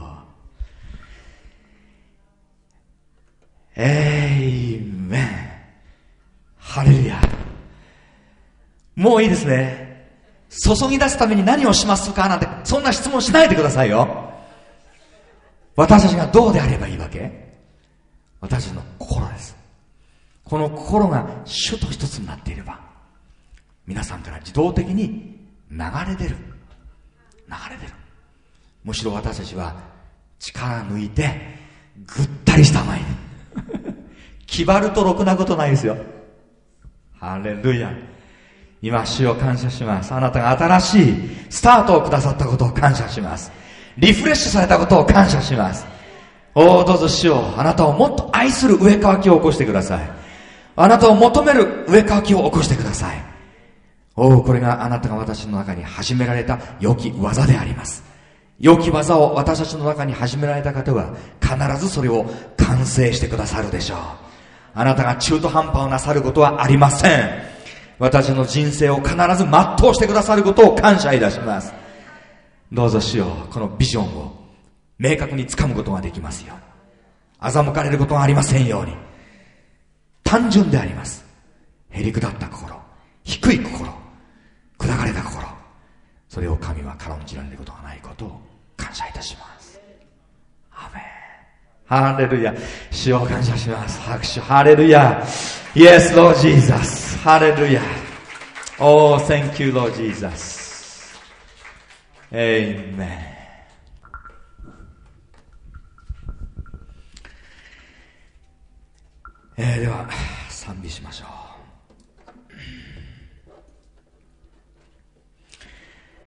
A: エイメン。ハレルヤ。もういいですね。注ぎ出すために何をしますかなんて、そんな質問しないでくださいよ。私たちがどうであればいいわけ？私たちの心です。この心が主と一つになっていれば、皆さんから自動的に流れ出る流れてる。むしろ私たちは力抜いてぐったりしたままに気張るとろくなことないですよ。ハレルヤ。今主を感謝します。あなたが新しいスタートをくださったことを感謝します。リフレッシュされたことを感謝します。どうぞ主よ、あなたをもっと愛する植え替きを起こしてください。あなたを求める植え替きを起こしてください。これがあなたが私の中に始められた良き技であります。良き技を私たちの中に始められた方は必ずそれを完成してくださるでしょう。あなたが中途半端をなさることはありません。私の人生を必ず全うしてくださることを感謝いたします。どうぞ主よ、このビジョンを明確につかむことができますよう、欺かれることがありませんように。単純であります。へりくだった心、低い心、砕かれた心、それを神は軽んじられることがないことを感謝いたします。アメン。ハレルヤ。主を感謝します。拍手。ハレルヤ。Yes, Lord Jesus. ハレルヤ。Oh, thank you, Lord Jesus. Amen. では賛美しましょう。